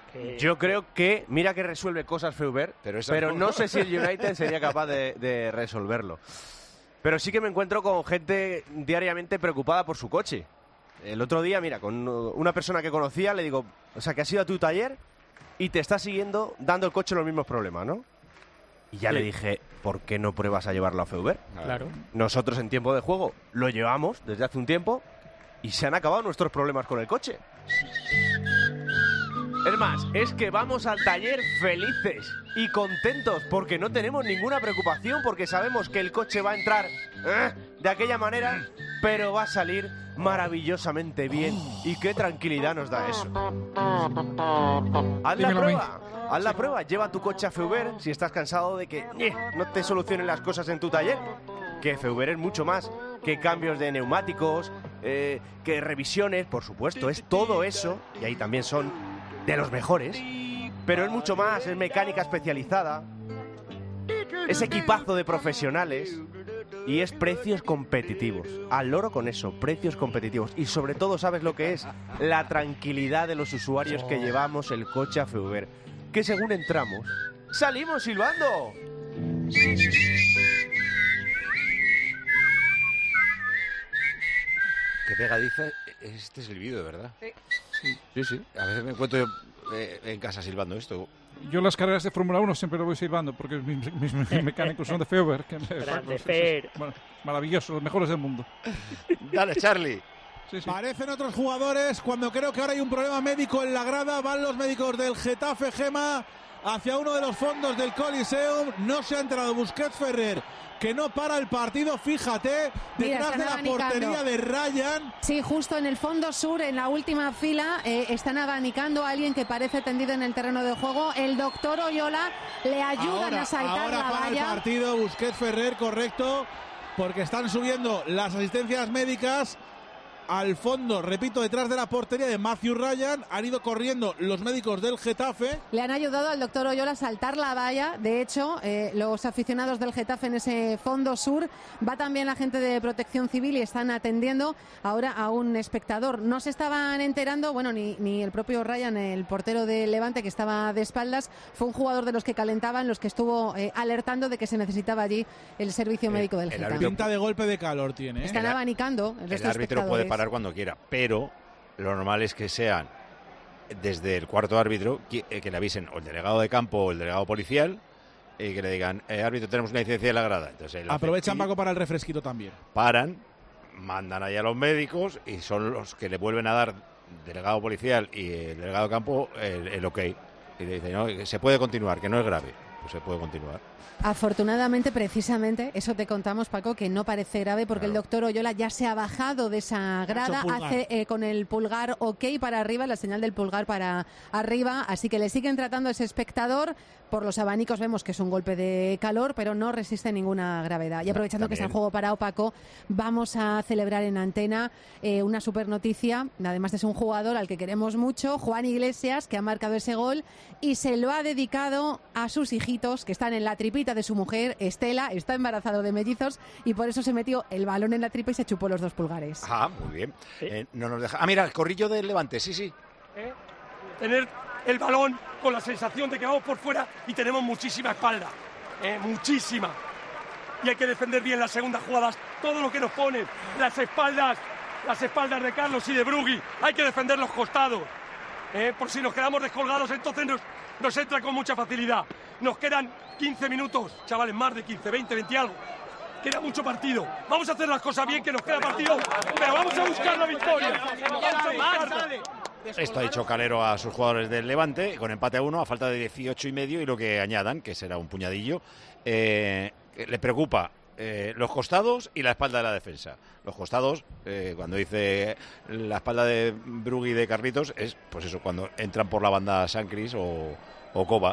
Yo creo que, mira que resuelve cosas Feuber, Pero pero, esa no no. sé si el United sería capaz de, de resolverlo. Pero sí que me encuentro con gente diariamente preocupada por su coche. El otro día, mira, con una persona que conocía, le digo, o sea, que has ido a tu taller y te está siguiendo dando el coche los mismos problemas, ¿no? Y ya Sí. le dije, ¿por qué no pruebas a llevarlo a Feuber? Claro. Nosotros en tiempo de juego lo llevamos desde hace un tiempo y se han acabado nuestros problemas con el coche. Es más, es que vamos al taller felices y contentos porque no tenemos ninguna preocupación, porque sabemos que el coche va a entrar ¿eh? de aquella manera, pero va a salir maravillosamente bien. Y qué tranquilidad nos da eso. Haz la Dímelo a mí. prueba. Haz la prueba, lleva tu coche a Feuber si estás cansado de que eh, no te solucionen las cosas en tu taller. Que Feuber es mucho más que cambios de neumáticos, eh, que revisiones, por supuesto, es todo eso, y ahí también son de los mejores, pero es mucho más, es mecánica especializada, es equipazo de profesionales y es precios competitivos. Al loro con eso, precios competitivos. Y sobre todo, ¿sabes lo que es? La tranquilidad de los usuarios que llevamos el coche a Feuber, que según entramos, ¡salimos silbando! Qué pegadiza este silbido, ¿verdad? Sí. Sí, sí. A veces me encuentro eh, en casa silbando esto. Yo las carreras de Fórmula uno siempre lo voy silbando porque mis, mis- mis mecánicos son de Feuber. Que me- Grande sí, sí, Fer. bueno, maravilloso, los mejores del mundo. Dale, Charlie. Sí, sí. Parecen otros jugadores cuando creo que ahora hay un problema médico en la grada. Van los médicos del Getafe, Gema, hacia uno de los fondos del Coliseum. No se ha enterado Busquets Ferrer, que no para el partido, fíjate, Mira, detrás están de la abanicando. portería de Ryan. Sí, justo en el fondo sur, en la última fila, eh, están abanicando a alguien que parece tendido en el terreno de juego. El doctor Oyola le ayudan Ahora, a saltar ahora la para el valla. partido, Busquets Ferrer, correcto, porque están subiendo las asistencias médicas al fondo, repito, detrás de la portería de Matthew Ryan. Han ido corriendo los médicos del Getafe. Le han ayudado al doctor Oyola a saltar la valla. De hecho, eh, los aficionados del Getafe en ese fondo sur, va también la gente de Protección Civil y están atendiendo ahora a un espectador. No se estaban enterando, bueno, ni, ni el propio Ryan, el portero del Levante, que estaba de espaldas, fue un jugador de los que calentaban, los que estuvo eh, alertando de que se necesitaba allí el servicio médico del el Getafe. árbitro- Pinta de golpe de calor tiene, ¿eh? Están el- abanicando el El resto de árbitro puede espectadores. parar cuando quiera, pero lo normal es que sean desde el cuarto árbitro que, eh, que le avisen o el delegado de campo o el delegado policial y que le digan, eh, árbitro, tenemos una incidencia en la grada. Entonces él hace Aprovechan, pip, Paco, para el refresquito también. paran, mandan allá a los médicos y son los que le vuelven a dar delegado policial y el delegado de campo el, el ok. Y le dicen, no, que se puede continuar, que no es grave. pues se puede continuar. Afortunadamente, precisamente, eso te contamos, Paco, que no parece grave porque claro. el doctor Oyola ya se ha bajado de esa grada, hace eh, con el pulgar ok para arriba, la señal del pulgar para arriba, así que le siguen tratando a ese espectador. Por los abanicos vemos que es un golpe de calor, pero no resiste ninguna gravedad. Y aprovechando También. que está el juego parado, Paco, vamos a celebrar en antena eh, una super noticia. Además de ser un jugador al que queremos mucho, Juan Iglesias, que ha marcado ese gol y se lo ha dedicado a sus hijitos que están en la tripita de su mujer, Estela. Está embarazado de mellizos y por eso se metió el balón en la tripa y se chupó los dos pulgares. Ah, muy bien. Eh, no nos deja... Ah, mira, el corrillo del Levante, sí, sí. ¿Eh? Tener el balón con la sensación de que vamos por fuera y tenemos muchísima espalda, eh, muchísima. Y hay que defender bien las segundas jugadas, todo lo que nos ponen, las espaldas, las espaldas de Carlos y de Brugui, hay que defender los costados. Eh, por si nos quedamos descolgados, entonces nos, nos entra con mucha facilidad. Nos quedan quince minutos, chavales, más de quince, veinte, veinte y algo. Queda mucho partido. Vamos a hacer las cosas bien, que nos queda partido, pero vamos a buscar la victoria. Vamos a buscarla. Esto ha dicho Calero a sus jugadores del Levante, con empate a uno, a falta de dieciocho y medio, y lo que añadan, que será un puñadillo, eh, le preocupa eh, los costados y la espalda de la defensa. Los costados, eh, cuando dice la espalda de Brugui y de Carlitos, es pues eso, cuando entran por la banda Sancris o, o Coba,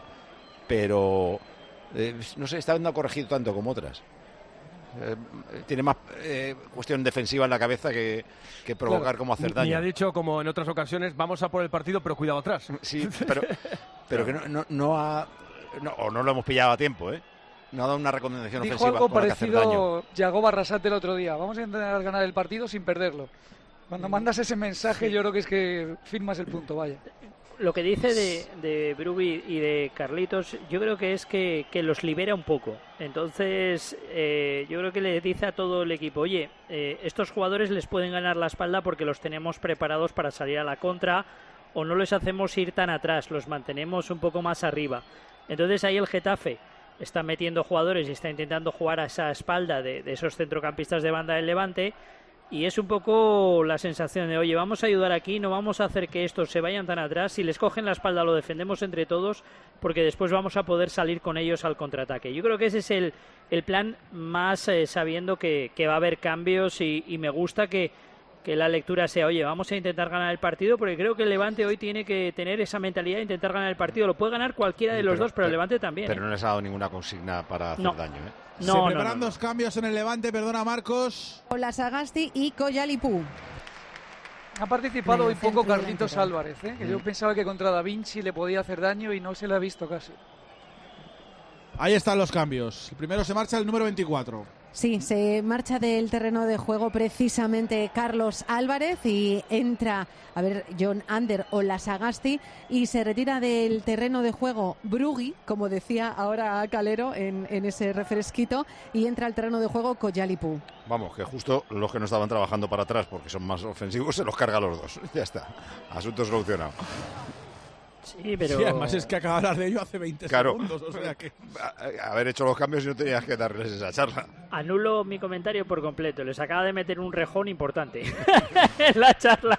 pero eh, no sé, esta vez no ha corregido tanto como otras. Eh, tiene más eh, cuestión defensiva en la cabeza que, que provocar claro, como hacer daño. Y ha dicho, como en otras ocasiones, vamos a por el partido, pero cuidado atrás. Sí, pero, pero que no, no, no ha... No, o no lo hemos pillado a tiempo, ¿eh? No ha dado una recomendación Dijo ofensiva algo para hacer daño. parecido Yagoba Arrasate el otro día. Vamos a intentar ganar el partido sin perderlo. Cuando mandas ese mensaje, sí. yo creo que es que firmas el punto, vaya. Lo que dice de, de Brugui y de Carlitos, yo creo que es que, que los libera un poco. Entonces, eh, yo creo que le dice a todo el equipo, oye, eh, estos jugadores les pueden ganar la espalda porque los tenemos preparados para salir a la contra, o no les hacemos ir tan atrás, los mantenemos un poco más arriba. Entonces ahí el Getafe está metiendo jugadores y está intentando jugar a esa espalda de, de esos centrocampistas de banda del Levante. Y es un poco la sensación de, oye, vamos a ayudar aquí, no vamos a hacer que estos se vayan tan atrás. Si les cogen la espalda lo defendemos entre todos, porque después vamos a poder salir con ellos al contraataque. Yo creo que ese es el, el plan, más eh, sabiendo que, que va a haber cambios y, y me gusta que, que la lectura sea, oye, vamos a intentar ganar el partido, porque creo que el Levante hoy tiene que tener esa mentalidad de intentar ganar el partido. Lo puede ganar cualquiera de los pero, dos, pero, pero el Levante también. Pero ¿eh? no les ha dado ninguna consigna para hacer no. daño, ¿eh? No, Se preparan no, no, no. dos cambios en el Levante, perdona Marcos. Ola Sagasti y Coyalipú. Ha participado hoy poco Carlitos Álvarez, ¿eh? que mm. yo pensaba que contra Da Vinci le podía hacer daño y no se le ha visto casi. Ahí están los cambios. El primero se marcha el número veinticuatro. Sí, se marcha del terreno de juego precisamente Carlos Álvarez y entra, a ver, John Ander o la Sagasti, y se retira del terreno de juego Brugui, como decía ahora Calero en, en ese refresquito, y entra al terreno de juego Coyalipú. Vamos, que justo los que no estaban trabajando para atrás porque son más ofensivos se los carga a los dos. Ya está, asunto solucionado. Sí, pero... Sí, además es que acaba de hablar de ello hace veinte claro. segundos. O sea que... Haber hecho los cambios y no tenías que darles esa charla. Anulo mi comentario por completo. Les acaba de meter un rejón importante en la charla.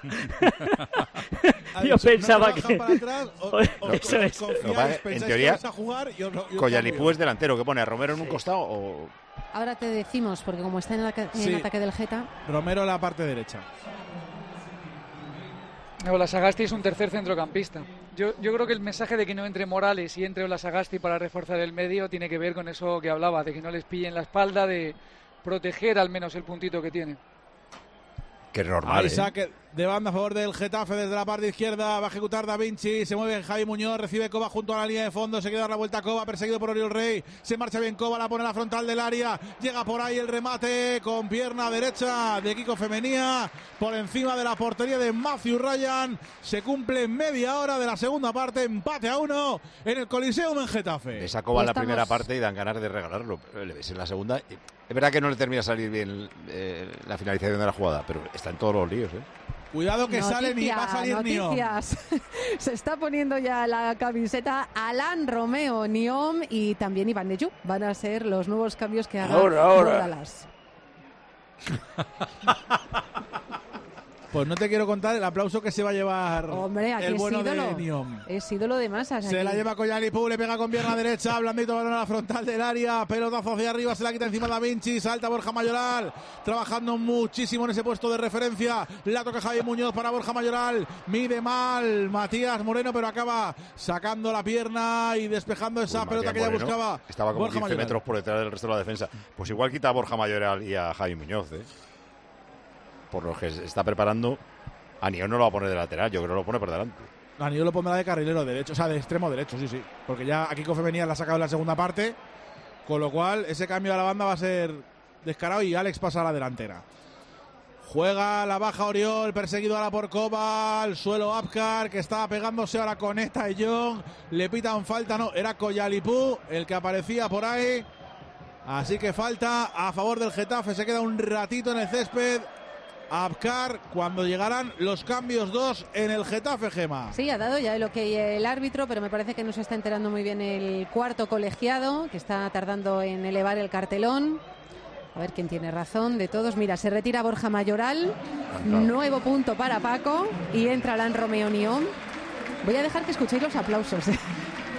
Yo pensaba no que... para atrás, o, o, Eso es. Confiáis, en teoría, a jugar, yo, yo Coyalipú es delantero. ¿Qué pone? ¿A Romero en sí. un costado o...? Ahora te decimos, porque como está en el, en sí. el ataque del Geta... Romero en la parte derecha. Ola Sagasti es un tercer centrocampista. Yo, yo creo que el mensaje de que no entre Morales y entre Ola Sagasti para reforzar el medio tiene que ver con eso que hablaba, de que no les pillen la espalda, de proteger al menos el puntito que tiene. Que normal, Ahí ¿eh? saque de banda a favor del Getafe desde la parte izquierda. Va a ejecutar Da Vinci. Se mueve Javi Muñoz. Recibe Coba junto a la línea de fondo. Se queda dar la vuelta a Coba. Perseguido por Oriol Rey. Se marcha bien Coba. La pone a la frontal del área. Llega por ahí el remate con pierna derecha de Kiko Femenía. Por encima de la portería de Matthew Ryan. Se cumple media hora de la segunda parte. Empate a uno en el Coliseum en Getafe. Esa Coba en la primera parte y dan ganas de regalarlo. Le ves en la segunda. Es verdad que no le termina a salir bien eh, la finalización de la jugada, pero está en todos los líos, ¿eh? Cuidado que Noticia, sale ni va a salir noticias. Niom. Se está poniendo ya la camiseta Alan Romeo, Niom y también Iván Neyu. Van a ser los nuevos cambios que haga ahora, ahora. Bordalas. Pues no te quiero contar el aplauso que se va a llevar Hombre, aquí el es bueno ídolo. de Niom. Es ídolo de masas. Se aquí. la lleva Coyalipú, le pega con pierna derecha, blandito balón a la frontal del área, pelotazo hacia arriba, se la quita encima Da Vinci, salta Borja Mayoral, trabajando muchísimo en ese puesto de referencia, la toca Javi Muñoz para Borja Mayoral, mide mal Matías Moreno, pero acaba sacando la pierna y despejando esa Uy, pelota Matías que ya Moreno buscaba estaba como Borja quince Mayoral. metros por detrás del resto de la defensa. Pues igual quita a Borja Mayoral y a Javi Muñoz, ¿eh? Por lo que se está preparando. A Nión no lo va a poner de lateral, yo creo que lo pone por delante. Daniel lo pondrá de carrilero derecho, o sea, de extremo derecho, sí, sí. Porque ya aquí Kiko Femenía la ha sacado en la segunda parte, con lo cual ese cambio a la banda va a ser descarado y Alex pasa a la delantera. Juega la baja Oriol, perseguido ahora por Coba, al suelo Abkar, que estaba pegándose ahora con esta Young, le pitan falta, no, era Coyalipú el que aparecía por ahí, así que falta a favor del Getafe, se queda un ratito en el césped Abkar cuando llegarán los cambios dos en el Getafe, Gema. Sí, ha dado ya el ok el árbitro, pero me parece que no se está enterando muy bien el cuarto colegiado, que está tardando en elevar el cartelón. A ver quién tiene razón de todos. Mira, se retira Borja Mayoral, nuevo punto para Paco y entra Alan Romeo Nión. Voy a dejar que escuchéis los aplausos. ¿eh?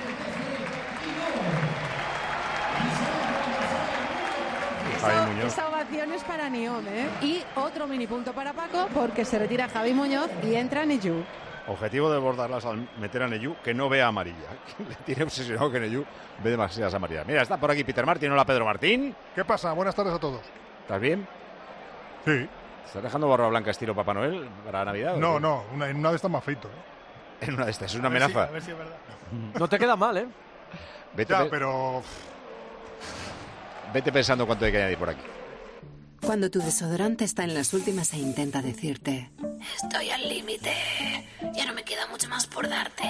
Javi Muñoz. Esa ovación es para Nión, ¿eh? Y otro mini punto para Paco porque se retira Javi Muñoz y entra Neyu. Objetivo de Bordalas al meter a Neyu, que no vea amarilla. Le tiene obsesionado que Neyu ve demasiadas amarillas. Mira, está por aquí Peter Martín. Hola, Pedro Martín. ¿Qué pasa? Buenas tardes a todos. ¿Estás bien? Sí. ¿Estás dejando barba blanca estilo Papá Noel para Navidad? No, qué? no, una, en una de estas más feito. ¿eh? En una de estas, es una A ver amenaza. si- a ver si es verdad. No te queda mal, ¿eh? Vete, Ya, pe- pero vete pensando cuánto hay que añadir por aquí. Cuando tu desodorante está en las últimas e intenta decirte: estoy al límite, ya no me queda mucho más por darte.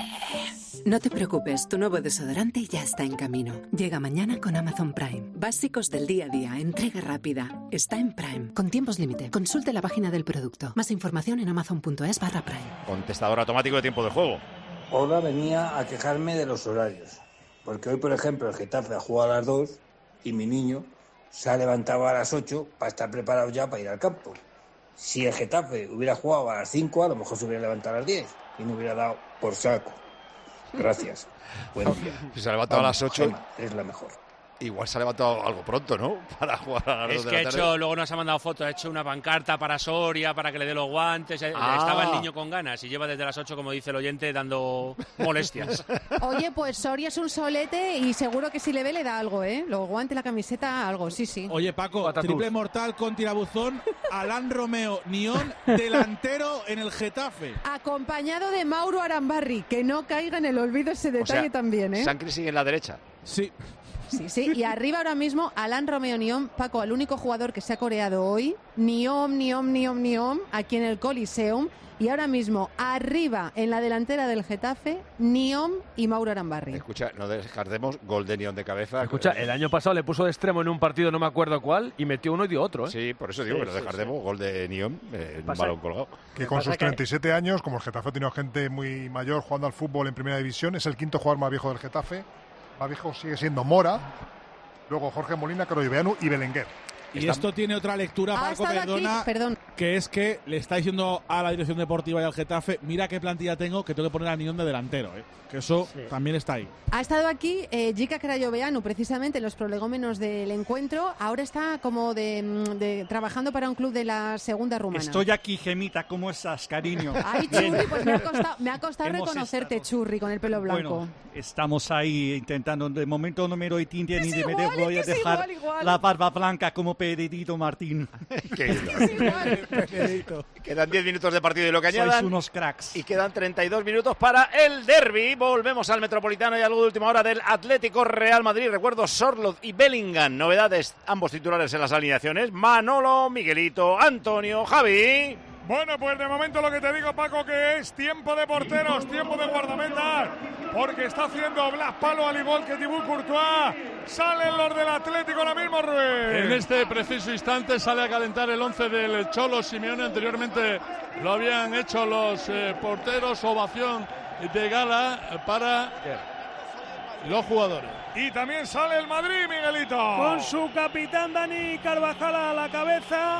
No te preocupes, tu nuevo desodorante ya está en camino. Llega mañana con Amazon Prime. Básicos del día a día, entrega rápida. Está en Prime. Con tiempos límite. Consulte la página del producto. Más información en amazon.es barra Prime. Contestador automático de tiempo de juego. Ahora venía a quejarme de los horarios. Porque hoy, por ejemplo, el Getafe ha jugado a las dos y mi niño se ha levantado a las ocho para estar preparado ya para ir al campo. Si el Getafe hubiera jugado a las cinco, a lo mejor se hubiera levantado a las diez y no hubiera dado por saco. Gracias. Buen día. Si se ha levantado a las ocho. Gemma, eres la mejor. Igual se ha levantado algo pronto, ¿no? Para jugar a las Es dos de que ha la tarde. hecho, luego nos ha mandado fotos, ha hecho una pancarta para Soria, para que le dé los guantes. eh, Ah. Estaba el niño con ganas y lleva desde las ocho, como dice el oyente, dando molestias. Oye, pues Soria es un solete y seguro que si le ve le da algo, ¿eh? Los guantes, la camiseta, algo, sí, sí. Oye, Paco, Patatús. triple mortal con tirabuzón, Alan Romeo Nión, delantero en el Getafe. Acompañado de Mauro Arambarri, que no caiga en el olvido ese O detalle sea, también, ¿eh? Sancri sigue en la derecha. Sí. Sí, sí, y arriba ahora mismo Alan Romeo Niom, Paco, el único jugador que se ha coreado hoy, Niom, Niom, Niom, Niom, aquí en el Coliseum, y ahora mismo arriba en la delantera del Getafe, Niom y Mauro Arambarri. Escucha, no descartemos gol de Nión de cabeza. Escucha, el año pasado le puso de extremo en un partido, no me acuerdo cuál, y metió uno y dio otro, ¿eh? Sí, por eso digo Sí, que no sí, descartemos gol de Nión eh, en un Pasa- balón colgado. que con sus treinta y siete años, como el Getafe ha tenido gente muy mayor jugando al fútbol en primera división, es el quinto jugador más viejo del Getafe. Más viejo sigue siendo Mora, luego Jorge Molina, Croiveanu y Belenguer. Y esto tiene otra lectura, Ha Paco, estado aquí, perdona, perdón. que es que le está diciendo a la dirección deportiva y al Getafe: mira qué plantilla tengo, que tengo que poner a Nión de delantero, ¿eh? Que eso también está ahí. Ha estado aquí eh, Jica Crayoveanu, precisamente en los prolegómenos del encuentro. Ahora está como de, mm, de- trabajando para un club de la segunda rumana. Estoy aquí, Gemita, ¿cómo estás, cariño? Ay, Churri, pues me ha costado, me ha costado Hemos reconocerte, Churri, con el pelo blanco. Bueno, estamos ahí intentando, de momento no me doy tinte ni de me igual, voy a es que es dejar igual, igual. la barba blanca como Pedrito Martín. Quedan diez minutos de partido y lo que Sois añadan. unos cracks. Y quedan treinta y dos minutos para el derbi. Volvemos al Metropolitano y algo de última hora del Atlético Real Madrid. Recuerdo Sorloth y Bellingham. Novedades, ambos titulares en las alineaciones. Manolo, Miguelito, Antonio, Javi. Bueno, pues de momento lo que te digo, Paco, que es tiempo de porteros, tiempo de guardametas, porque está haciendo Blas Palo al igual que Thibaut Courtois. Salen los del Atlético ahora mismo, Rubén. En este preciso instante sale a calentar el once del Cholo Simeone. Anteriormente lo habían hecho los eh, porteros. Ovación de gala para los jugadores. Y también sale el Madrid, Miguelito. Con su capitán Dani Carvajal a la cabeza.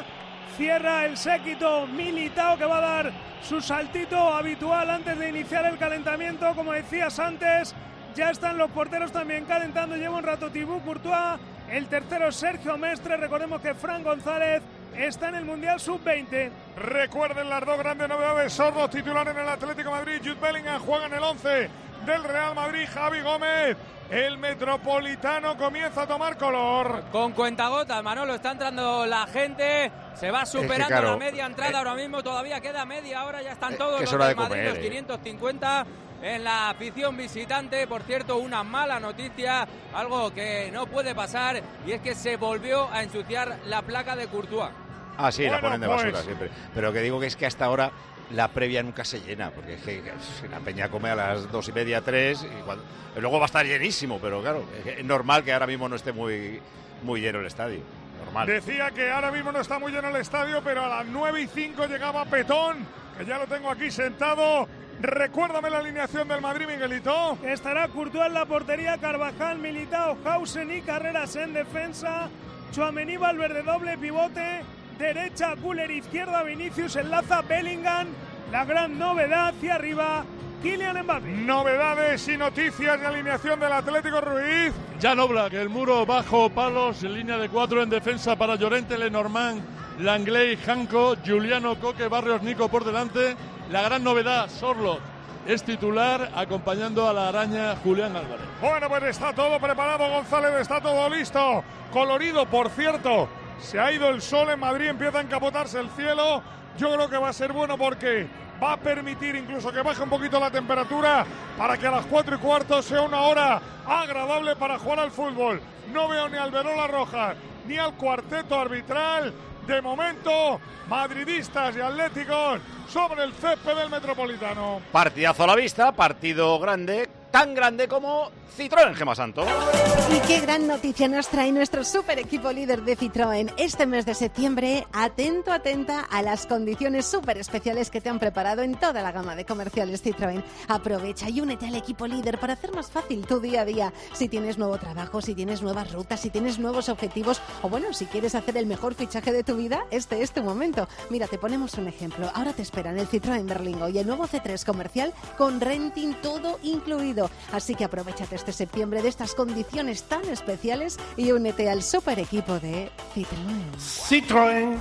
Cierra el séquito Militao, que va a dar su saltito habitual antes de iniciar el calentamiento. Como decías antes, ya están los porteros también calentando. Lleva un rato Thibaut Courtois, el tercero Sergio Mestre. Recordemos que Fran González está en el Mundial sub veinte. Recuerden las dos grandes novedades. Sordos titular en el Atlético de Madrid. Jude Bellingham juega en el once del Real Madrid. Javi Gómez, el metropolitano, comienza a tomar color. Con cuentagotas, Manolo, está entrando la gente, se va superando es que, claro, la media entrada, eh, ahora mismo todavía queda media hora, ya están todos los de Madrid, los quinientos cincuenta en la afición visitante. Por cierto, una mala noticia, algo que no puede pasar, y es que se volvió a ensuciar la placa de Courtois. Ah, sí, bueno, la ponen de basura pues. siempre. Pero que digo que es que hasta ahora la previa nunca se llena, porque es que la peña come a las dos y media, tres, y, cuando, y luego va a estar llenísimo, pero claro, es normal que ahora mismo no esté muy, muy lleno el estadio. Normal. Decía que ahora mismo no está muy lleno el estadio, pero a las nueve y cinco llegaba Petón, que ya lo tengo aquí sentado. Recuérdame la alineación del Madrid, Miguelito. Estará Courtois en la portería, Carvajal, Militao, Hausen y Carreras en defensa. Tchouaméni, Valverde, doble pivote. Derecha, Güler, izquierda, Vinicius, enlaza Bellingham. La gran novedad hacia arriba, Kylian Mbappé. Novedades y noticias de alineación del Atlético Ruiz. Jan Oblak, el muro bajo palos, en línea de cuatro en defensa para Llorente, Lenormand, Langley, Janko, Juliano, Coque, Barrios, Nico por delante. La gran novedad, Sorloth es titular, acompañando a la araña Julián Álvarez. Bueno, pues está todo preparado, González, está todo listo. Colorido, por cierto. Se ha ido el sol en Madrid, empieza a encapotarse el cielo. Yo creo que va a ser bueno porque va a permitir incluso que baje un poquito la temperatura para que a las cuatro y cuarto sea una hora agradable para jugar al fútbol. No veo ni al Verola Rojas ni al cuarteto arbitral. De momento, madridistas y atléticos sobre el césped del Metropolitano. Partidazo a la vista, partido grande, tan grande como Citroën, Gemma Santos. Y qué gran noticia nos trae nuestro super equipo líder de Citroën. Este mes de septiembre, atento, atenta a las condiciones súper especiales que te han preparado en toda la gama de comerciales Citroën. Aprovecha y únete al equipo líder para hacer más fácil tu día a día. Si tienes nuevo trabajo, si tienes nuevas rutas, si tienes nuevos objetivos, o bueno, si quieres hacer el mejor fichaje de tu vida, este es tu momento. Mira, te ponemos un ejemplo. Ahora te esperan el Citroën Berlingo y el nuevo C tres comercial con renting todo incluido. Así que aprovechate este septiembre de estas condiciones tan especiales y únete al super equipo de Citroën. Citroën.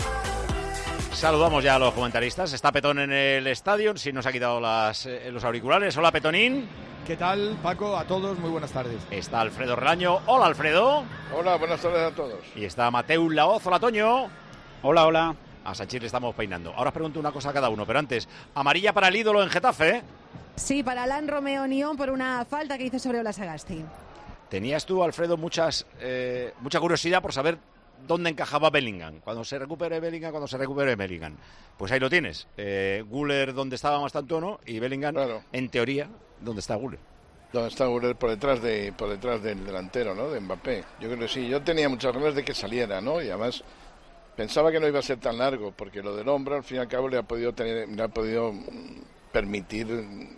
Saludamos ya a los comentaristas. Está Petón en el estadio, si nos ha quitado las, eh, los auriculares. Hola, Petonín. ¿Qué tal, Paco? A todos, muy buenas tardes. Está Alfredo Relaño. Hola, Alfredo. Hola, buenas tardes a todos. Y está Mateu Laoz. Hola, Toño. Hola, hola. A Sánchez le estamos peinando. Ahora os pregunto una cosa a cada uno, pero antes, amarilla para el ídolo en Getafe, ¿eh? Sí, para Alain Romeo Nión por una falta que hizo sobre Ola Sagasti. Tenías tú, Alfredo, muchas eh, mucha curiosidad por saber dónde encajaba Bellingham. Cuando se recupere Bellingham, cuando se recupere Bellingham. Pues ahí lo tienes. Eh, Güler donde estaba más tanto, ¿no? Y Bellingham, claro, en teoría, ¿dónde está Güler? Donde está Güler por detrás de por detrás del delantero, ¿no? De Mbappé. Yo creo que sí. Yo tenía muchas ganas de que saliera, ¿no? Y además pensaba que no iba a ser tan largo, porque lo del hombro, al fin y al cabo, le ha podido tener, le ha podido permitir,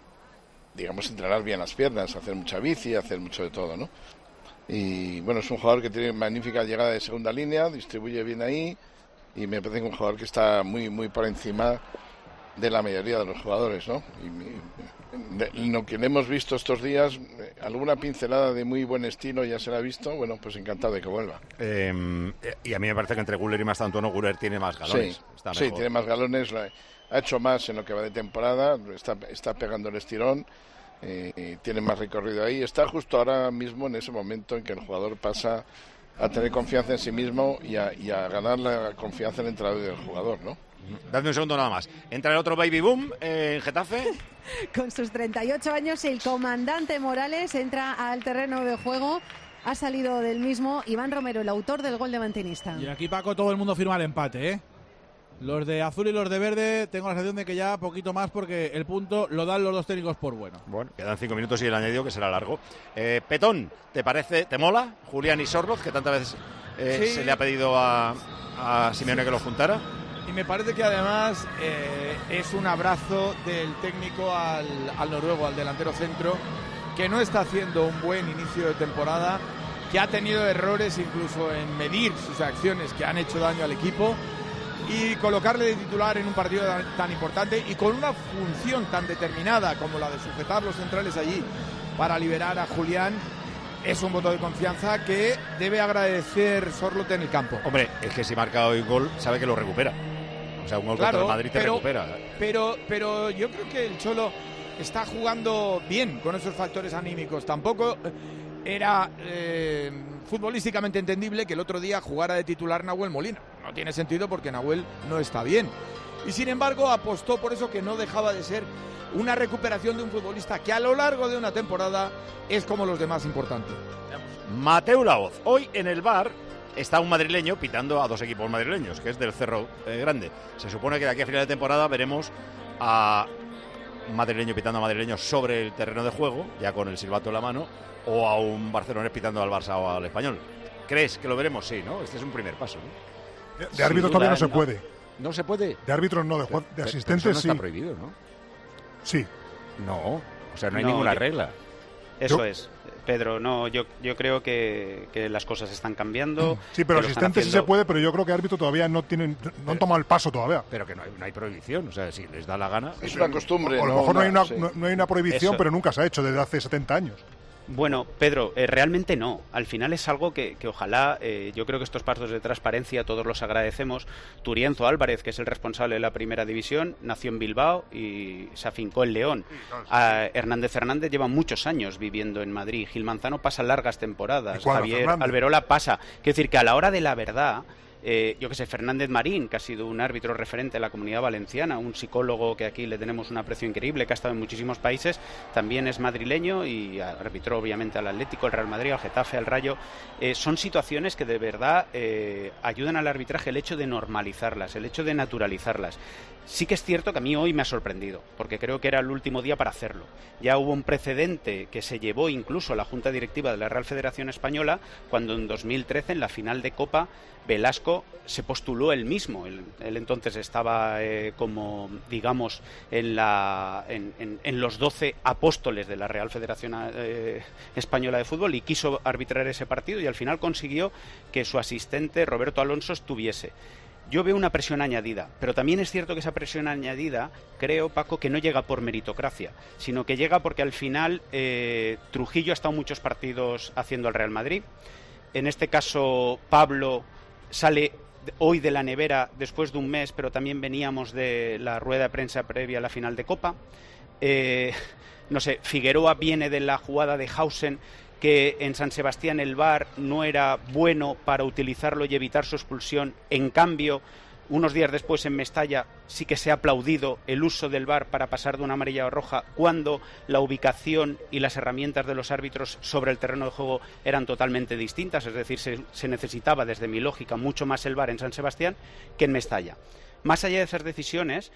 digamos, entrenar bien las piernas, hacer mucha bici, hacer mucho de todo, ¿no? Y bueno, es un jugador que tiene magnífica llegada de segunda línea, distribuye bien ahí, y me parece que un jugador que está muy muy por encima de la mayoría de los jugadores, ¿no? Y de lo que le hemos visto estos días, alguna pincelada de muy buen estilo ya se la ha visto, bueno, pues encantado de que vuelva. Eh, y a mí me parece que entre Güler y Mastantuono, Güler tiene más galones. Sí, está sí, tiene más galones, ha hecho más en lo que va de temporada, está, está pegando el estirón, eh, tiene más recorrido ahí, está justo ahora mismo en ese momento en que el jugador pasa a tener confianza en sí mismo y a, y a ganar la confianza en el entrenador del jugador, ¿no? Dadme un segundo nada más. Entra el otro baby boom eh, en Getafe. Con sus treinta y ocho años, el comandante Morales entra al terreno de juego. Ha salido del mismo Iván Romero, el autor del gol de Mantinista. Y aquí, Paco, todo el mundo firma el empate, ¿eh? Los de azul y los de verde, tengo la sensación de que ya poquito más, porque el punto lo dan los dos técnicos por bueno. Bueno, quedan cinco minutos y el añadido que será largo. Eh, Petón, ¿te parece, te mola Julián y Sorloth, que tantas veces eh, sí. se le ha pedido a, a Simeone que los juntara? Y me parece que además eh, es un abrazo del técnico al, al noruego, al delantero centro, que no está haciendo un buen inicio de temporada, que ha tenido errores incluso en medir sus acciones que han hecho daño al equipo, y colocarle de titular en un partido tan importante y con una función tan determinada como la de sujetar los centrales allí para liberar a Julián, es un voto de confianza que debe agradecer Sorloth en el campo. Hombre, es que si marca hoy gol, sabe que lo recupera. O sea, un gol claro, contra el Madrid te pero, recupera. Pero, pero yo creo que el Cholo está jugando bien con esos factores anímicos. Tampoco era eh, futbolísticamente entendible que el otro día jugara de titular Nahuel Molina. No tiene sentido porque Nahuel no está bien. Y sin embargo apostó por eso, que no dejaba de ser una recuperación de un futbolista que a lo largo de una temporada es como los demás importante. Mateu Laoz, hoy en el V A R está un madrileño pitando a dos equipos madrileños, que es del Cerro eh, Grande. Se supone que de aquí a final de temporada veremos a un madrileño pitando a madrileños sobre el terreno de juego, ya con el silbato en la mano, o a un barcelonés pitando al Barça o al Español. ¿Crees que lo veremos? Sí, ¿no? Este es un primer paso, ¿no? De, de árbitros todavía no se puede. ¿No se puede? De árbitros no, de, de, de asistentes pero eso no sí. está prohibido, ¿no? Sí. No, o sea, no hay no, ninguna yo, regla. Eso yo, es, Pedro, no, yo, yo creo que, que las cosas están cambiando. Sí, pero asistentes haciendo... sí se puede, pero yo creo que árbitro todavía no tienen, no pero, han tomado el paso todavía. Pero que no hay, no hay prohibición, o sea, si les da la gana. Es una costumbre. O a lo no, mejor no, hay una, sí. no, no hay una prohibición, eso. pero nunca se ha hecho desde hace setenta años. Bueno, Pedro, eh, realmente no. Al final es algo que, que ojalá, eh, yo creo que estos pasos de transparencia todos los agradecemos. Turienzo Álvarez, que es el responsable de la primera división, nació en Bilbao y se afincó en León. A Hernández Hernández lleva muchos años viviendo en Madrid. Gil Manzano pasa largas temporadas. Javier Fernández? Alberola pasa. Quiero decir que a la hora de la verdad... Eh, yo que sé, Fernández Marín, que ha sido un árbitro referente de la Comunidad Valenciana, un psicólogo que aquí le tenemos un aprecio increíble, que ha estado en muchísimos países, también es madrileño y arbitró obviamente al Atlético, al Real Madrid, al Getafe, al Rayo. Eh, son situaciones que de verdad eh, ayudan al arbitraje, el hecho de normalizarlas, el hecho de naturalizarlas. Sí que es cierto que a mí hoy me ha sorprendido, porque creo que era el último día para hacerlo. Ya hubo un precedente que se llevó incluso a la Junta Directiva de la Real Federación Española, cuando en dos mil trece, en la final de Copa, Velasco se postuló él mismo. Él, él entonces estaba eh, como, digamos, en, la, en, en, en los doce apóstoles de la Real Federación eh, Española de Fútbol y quiso arbitrar ese partido y al final consiguió que su asistente, Roberto Alonso, estuviese. Yo veo una presión añadida, pero también es cierto que esa presión añadida, creo, Paco, que no llega por meritocracia, sino que llega porque al final eh, Trujillo ha estado muchos partidos haciendo al Real Madrid. En este caso, Pablo sale hoy de la nevera después de un mes, pero también veníamos de la rueda de prensa previa a la final de Copa. Eh, no sé, Figueroa viene de la jugada de Hausen, que en San Sebastián el V A R no era bueno para utilizarlo y evitar su expulsión. En cambio, unos días después en Mestalla sí que se ha aplaudido el uso del V A R para pasar de una amarilla a roja cuando la ubicación y las herramientas de los árbitros sobre el terreno de juego eran totalmente distintas. Es decir, se, se necesitaba, desde mi lógica, mucho más el V A R en San Sebastián que en Mestalla. Más allá de esas decisiones,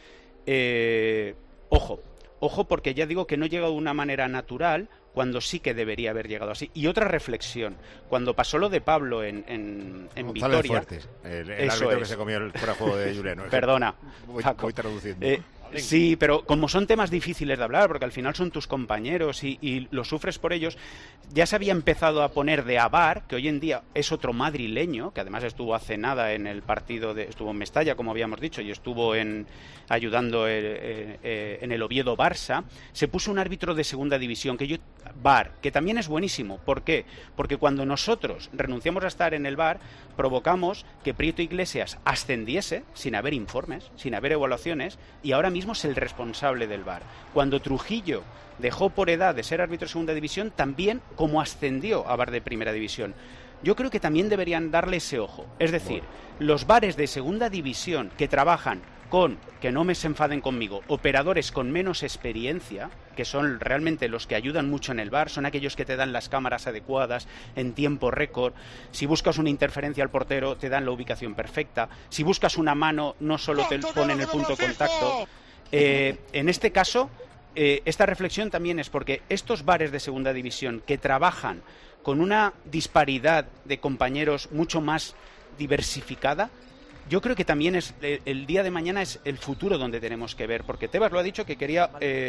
eh, ojo, ojo porque ya digo que no llega de una manera natural, cuando sí que debería haber llegado así. Y otra reflexión, cuando pasó lo de Pablo en, en, en Vitoria... Fuertes, el, el árbitro es. que se comió el fuera de juego de Juliano. Perdona, voy, voy traduciendo. Eh, sí, pero como son temas difíciles de hablar, porque al final son tus compañeros y, y lo sufres por ellos, ya se había empezado a poner de Abar, que hoy en día es otro madrileño, que además estuvo hace nada en el partido, de, estuvo en Mestalla, como habíamos dicho, y estuvo en, ayudando el, eh, eh, en el Oviedo Barça. Se puso un árbitro de segunda división, que yo... V A R, que también es buenísimo. ¿Por qué? Porque cuando nosotros renunciamos a estar en el V A R, provocamos que Prieto Iglesias ascendiese sin haber informes, sin haber evaluaciones, y ahora mismo es el responsable del V A R. Cuando Trujillo dejó por edad de ser árbitro de segunda división, también como ascendió a V A R de primera división. Yo creo que también deberían darle ese ojo. Es decir, los V A Res de segunda división que trabajan con, que no me se enfaden conmigo, operadores con menos experiencia, que son realmente los que ayudan mucho en el V A R, son aquellos que te dan las cámaras adecuadas en tiempo récord. Si buscas una interferencia al portero, te dan la ubicación perfecta. Si buscas una mano, no solo te ponen el punto de contacto. Eh, en este caso, eh, esta reflexión también es porque estos V A Res de segunda división que trabajan con una disparidad de compañeros mucho más diversificada, yo creo que también es el, el día de mañana es el futuro donde tenemos que ver, porque Tebas lo ha dicho que quería eh,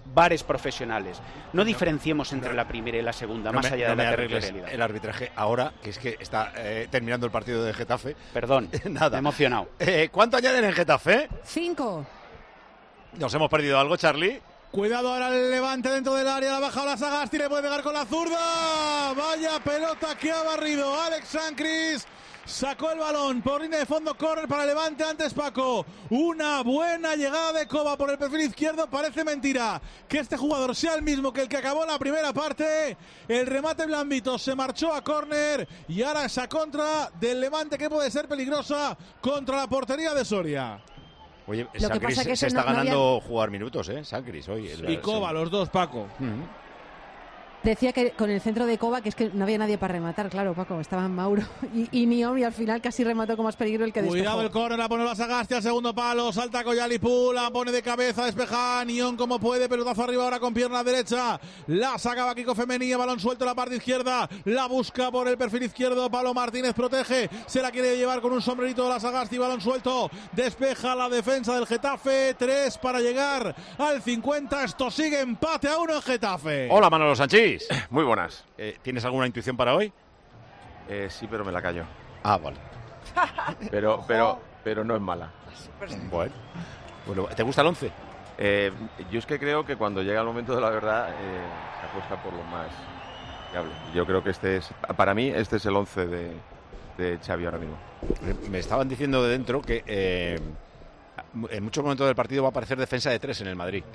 bares profesionales. No diferenciemos entre la primera y la segunda, no más me, allá no de la me arregles territorialidad. El arbitraje ahora, que es que está eh, terminando el partido de Getafe. Perdón, nada. me he emocionado. Eh, ¿Cuánto añaden en Getafe? Cinco. ¿Nos hemos perdido algo, Charlie? Cuidado ahora el Levante dentro del área, la ha bajado la Sagasti, le puede pegar con la zurda. Vaya pelota que ha barrido Alex Sancris. Sacó el balón por línea de fondo, córner para Levante, antes Paco. Una buena llegada de Coba por el perfil izquierdo. Parece mentira que este jugador sea el mismo que el que acabó la primera parte. El remate blandito se marchó a córner y ahora esa contra del Levante que puede ser peligrosa contra la portería de Soria. Oye, Sancris se, se está no, ganando no había... jugar minutos, ¿eh? Sancris hoy. El, y Coba, sí. Los dos, Paco. Uh-huh. Decía que con el centro de Coba, que es que no había nadie para rematar, claro, Paco, estaban Mauro y, y Niom, y al final casi remató con más peligro el que despejó. Cuidado el córner, la pone la Sagasti al segundo palo, salta Coyalipú, la pone de cabeza, despeja Niom como puede, pelotazo arriba ahora con pierna derecha, la sacaba Kiko Femenía, balón suelto a la parte izquierda, la busca por el perfil izquierdo, Pablo Martínez protege, se la quiere llevar con un sombrerito de la Sagasti, balón suelto, despeja la defensa del Getafe, tres para llegar al cincuenta, esto sigue empate a uno en Getafe. Hola Manolo Sanchís. Muy buenas. Eh, ¿Tienes alguna intuición para hoy? Eh, sí, pero me la callo. Ah, vale. pero, pero, pero no es mala. Bueno. bueno ¿te gusta el once? Eh, yo es que creo que cuando llega el momento de la verdad eh, se apuesta por lo más fiable. Yo creo que este es, para mí, este es el once de, de Xavi ahora mismo. Me estaban diciendo de dentro que eh, en muchos momentos del partido va a aparecer defensa de tres en el Madrid.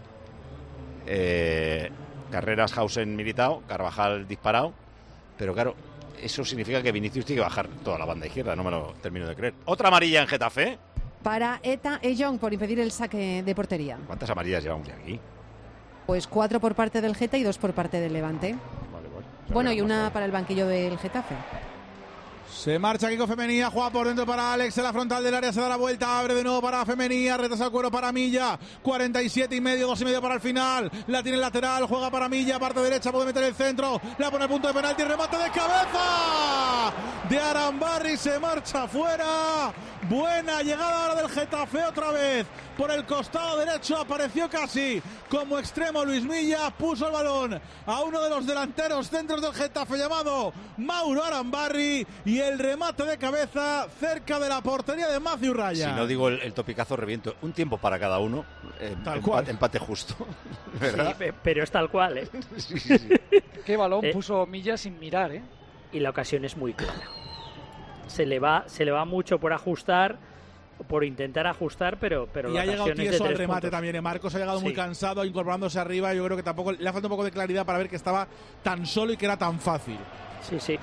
Eh... Carreras, Hausen, Militao, Carvajal disparado, pero claro, eso significa que Vinicius tiene que bajar toda la banda izquierda, no me lo termino de creer. Otra amarilla en Getafe. Para Eta Ejong por impedir el saque de portería. ¿Cuántas amarillas llevamos ya aquí? Pues cuatro por parte del Geta y dos por parte del Levante. Vale, vale. Bueno, y una para el banquillo del Getafe. Se marcha Kiko Femenía, juega por dentro para Alex en la frontal del área, se da la vuelta, abre de nuevo para Femenía, retrasa el cuero para Milla, cuarenta y siete y medio, dos y medio para el final, la tiene el lateral, juega para Milla, parte derecha, puede meter el centro, la pone al punto de penalti, remate de cabeza de Arambarri, se marcha fuera. Buena llegada ahora del Getafe otra vez por el costado derecho, apareció casi como extremo Luis Milla, puso el balón a uno de los delanteros centros del Getafe llamado Mauro Arambarri y el remate de cabeza cerca de la portería de Matthew Raya. Si no digo el, el topicazo reviento, un tiempo para cada uno, eh, tal empate, cual. empate justo, ¿verdad? Sí, pero es tal cual, ¿eh? Sí, sí, sí. Qué balón eh, puso Milla sin mirar, ¿eh? Y la ocasión es muy clara. Se le va, se le va mucho por ajustar, por intentar ajustar, pero, pero y la ha llegado tieso al remate puntos. también. Marcos ha llegado sí. muy cansado, incorporándose arriba. Yo creo que tampoco le ha faltado un poco de claridad para ver que estaba tan solo y que era tan fácil. Sí, sí.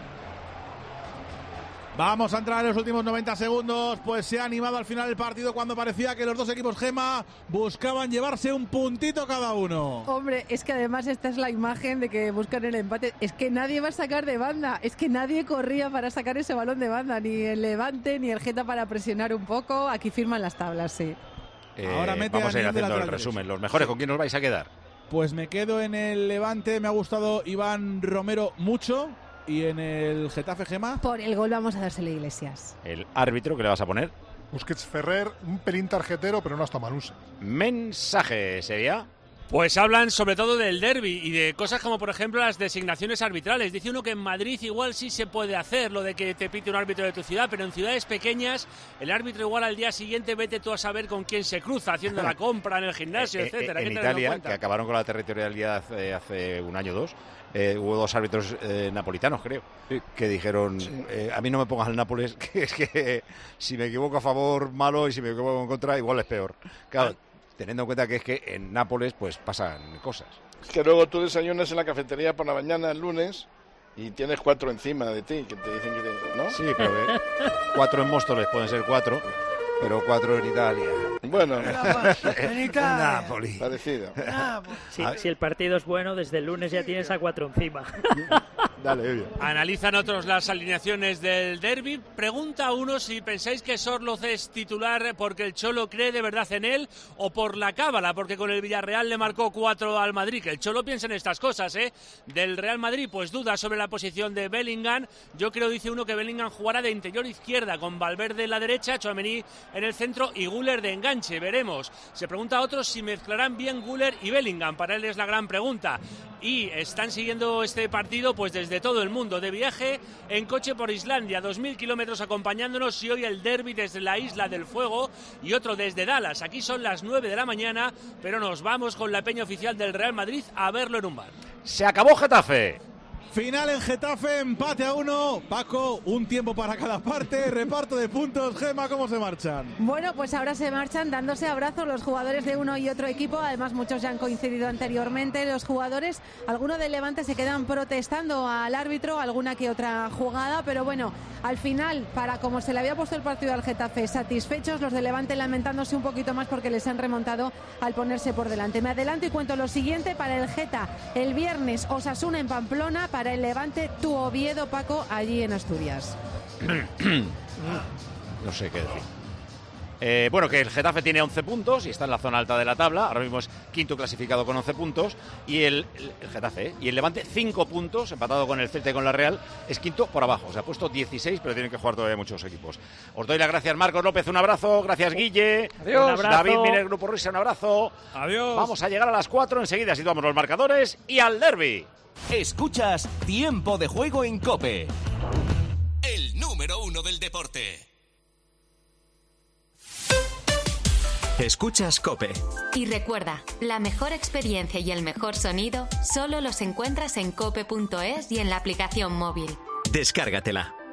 Vamos a entrar en los últimos noventa segundos. Pues se ha animado al final el partido cuando parecía que los dos equipos Gema buscaban llevarse un puntito cada uno. Hombre, es que además esta es la imagen de que buscan el empate. Es que nadie va a sacar de banda. Es que nadie corría para sacar ese balón de banda. Ni el Levante, ni el Geta para presionar un poco. Aquí firman las tablas, sí. Eh, Ahora mete vamos a, a ir haciendo el resumen. Derecho. Los mejores, sí. ¿Con quién os vais a quedar? Pues me quedo en el Levante. Me ha gustado Iván Romero mucho. ¿Y en el Getafe, Gema? Por el gol vamos a dárselo a Iglesias. ¿El árbitro que le vas a poner? Busquets Ferrer, un pelín tarjetero, pero no hasta Manusa. Mensaje, ¿sería? Pues hablan sobre todo del derbi y de cosas como, por ejemplo, las designaciones arbitrales. Dice uno que en Madrid igual sí se puede hacer lo de que te pite un árbitro de tu ciudad, pero en ciudades pequeñas el árbitro igual al día siguiente vete tú a saber con quién se cruza, haciendo la compra en el gimnasio, eh, etcétera. En Italia, que acabaron con la territorialidad hace, hace un año o dos, eh, hubo dos árbitros eh, napolitanos, creo, sí. que dijeron, sí. eh, a mí no me pongas el Nápoles, que es que si me equivoco a favor, malo, y si me equivoco en contra, igual es peor. Claro, ah. teniendo en cuenta que es que en Nápoles pues pasan cosas. Es que luego tú desayunas en la cafetería por la mañana el lunes y tienes cuatro encima de ti, que te dicen que te, ¿no? Sí, pero eh, cuatro en Móstoles pueden ser cuatro, pero cuatro en Italia. Bueno, en Italia. Nápoles. Parecido. Sí, si el partido es bueno, desde el lunes ya tienes a cuatro encima. Dale, bien. Analizan otros las alineaciones del derbi. Pregunta uno si pensáis que Sorloz es titular porque el Cholo cree de verdad en él o por la cábala, porque con el Villarreal le marcó cuatro al Madrid. Que el Cholo piensa en estas cosas, ¿eh? Del Real Madrid, pues duda sobre la posición de Bellingham. Yo creo, dice uno, que Bellingham jugará de interior izquierda con Valverde en la derecha, Tchouaméni en el centro y Güler de enganche. Veremos. Se pregunta a otros si mezclarán bien Güler y Bellingham. Para él es la gran pregunta. Y están siguiendo este partido pues desde todo el mundo, de viaje en coche por Islandia, dos mil kilómetros acompañándonos, y hoy el derbi desde la Isla del Fuego y otro desde Dallas. Aquí son las nueve de la mañana, pero nos vamos con la peña oficial del Real Madrid a verlo en un bar. Se acabó Getafe. Final en Getafe, empate a uno. Paco, un tiempo para cada parte, reparto de puntos. Gema, ¿cómo se marchan? Bueno, pues ahora se marchan dándose abrazos los jugadores de uno y otro equipo. Además, muchos ya han coincidido anteriormente. Los jugadores, algunos del Levante se quedan protestando al árbitro, alguna que otra jugada. Pero bueno, al final, para como se le había puesto el partido al Getafe, satisfechos, los del Levante lamentándose un poquito más porque les han remontado al ponerse por delante. Me adelanto y cuento lo siguiente para el Geta. El viernes, Osasuna en Pamplona. Para el Levante, tu Oviedo, Paco, allí en Asturias. No sé qué decir. Eh, bueno, que el Getafe tiene once puntos y está en la zona alta de la tabla. Ahora mismo es quinto clasificado con once puntos. Y el, el, el Getafe, ¿eh? Y el Levante cinco puntos, empatado con el Celta y con la Real, es quinto por abajo. Se ha puesto dieciséis, pero tienen que jugar todavía muchos equipos. Os doy las gracias, Marcos López, un abrazo. Gracias, Guille. Adiós. Un abrazo. David Miner, Grupo Risa, un abrazo. Adiós. Vamos a llegar a las cuatro. Enseguida situamos los marcadores y al derbi. Escuchas Tiempo de Juego en COPE, el número uno del deporte. Escuchas COPE. Y recuerda, la mejor experiencia y el mejor sonido solo los encuentras en cope punto es y en la aplicación móvil. Descárgatela.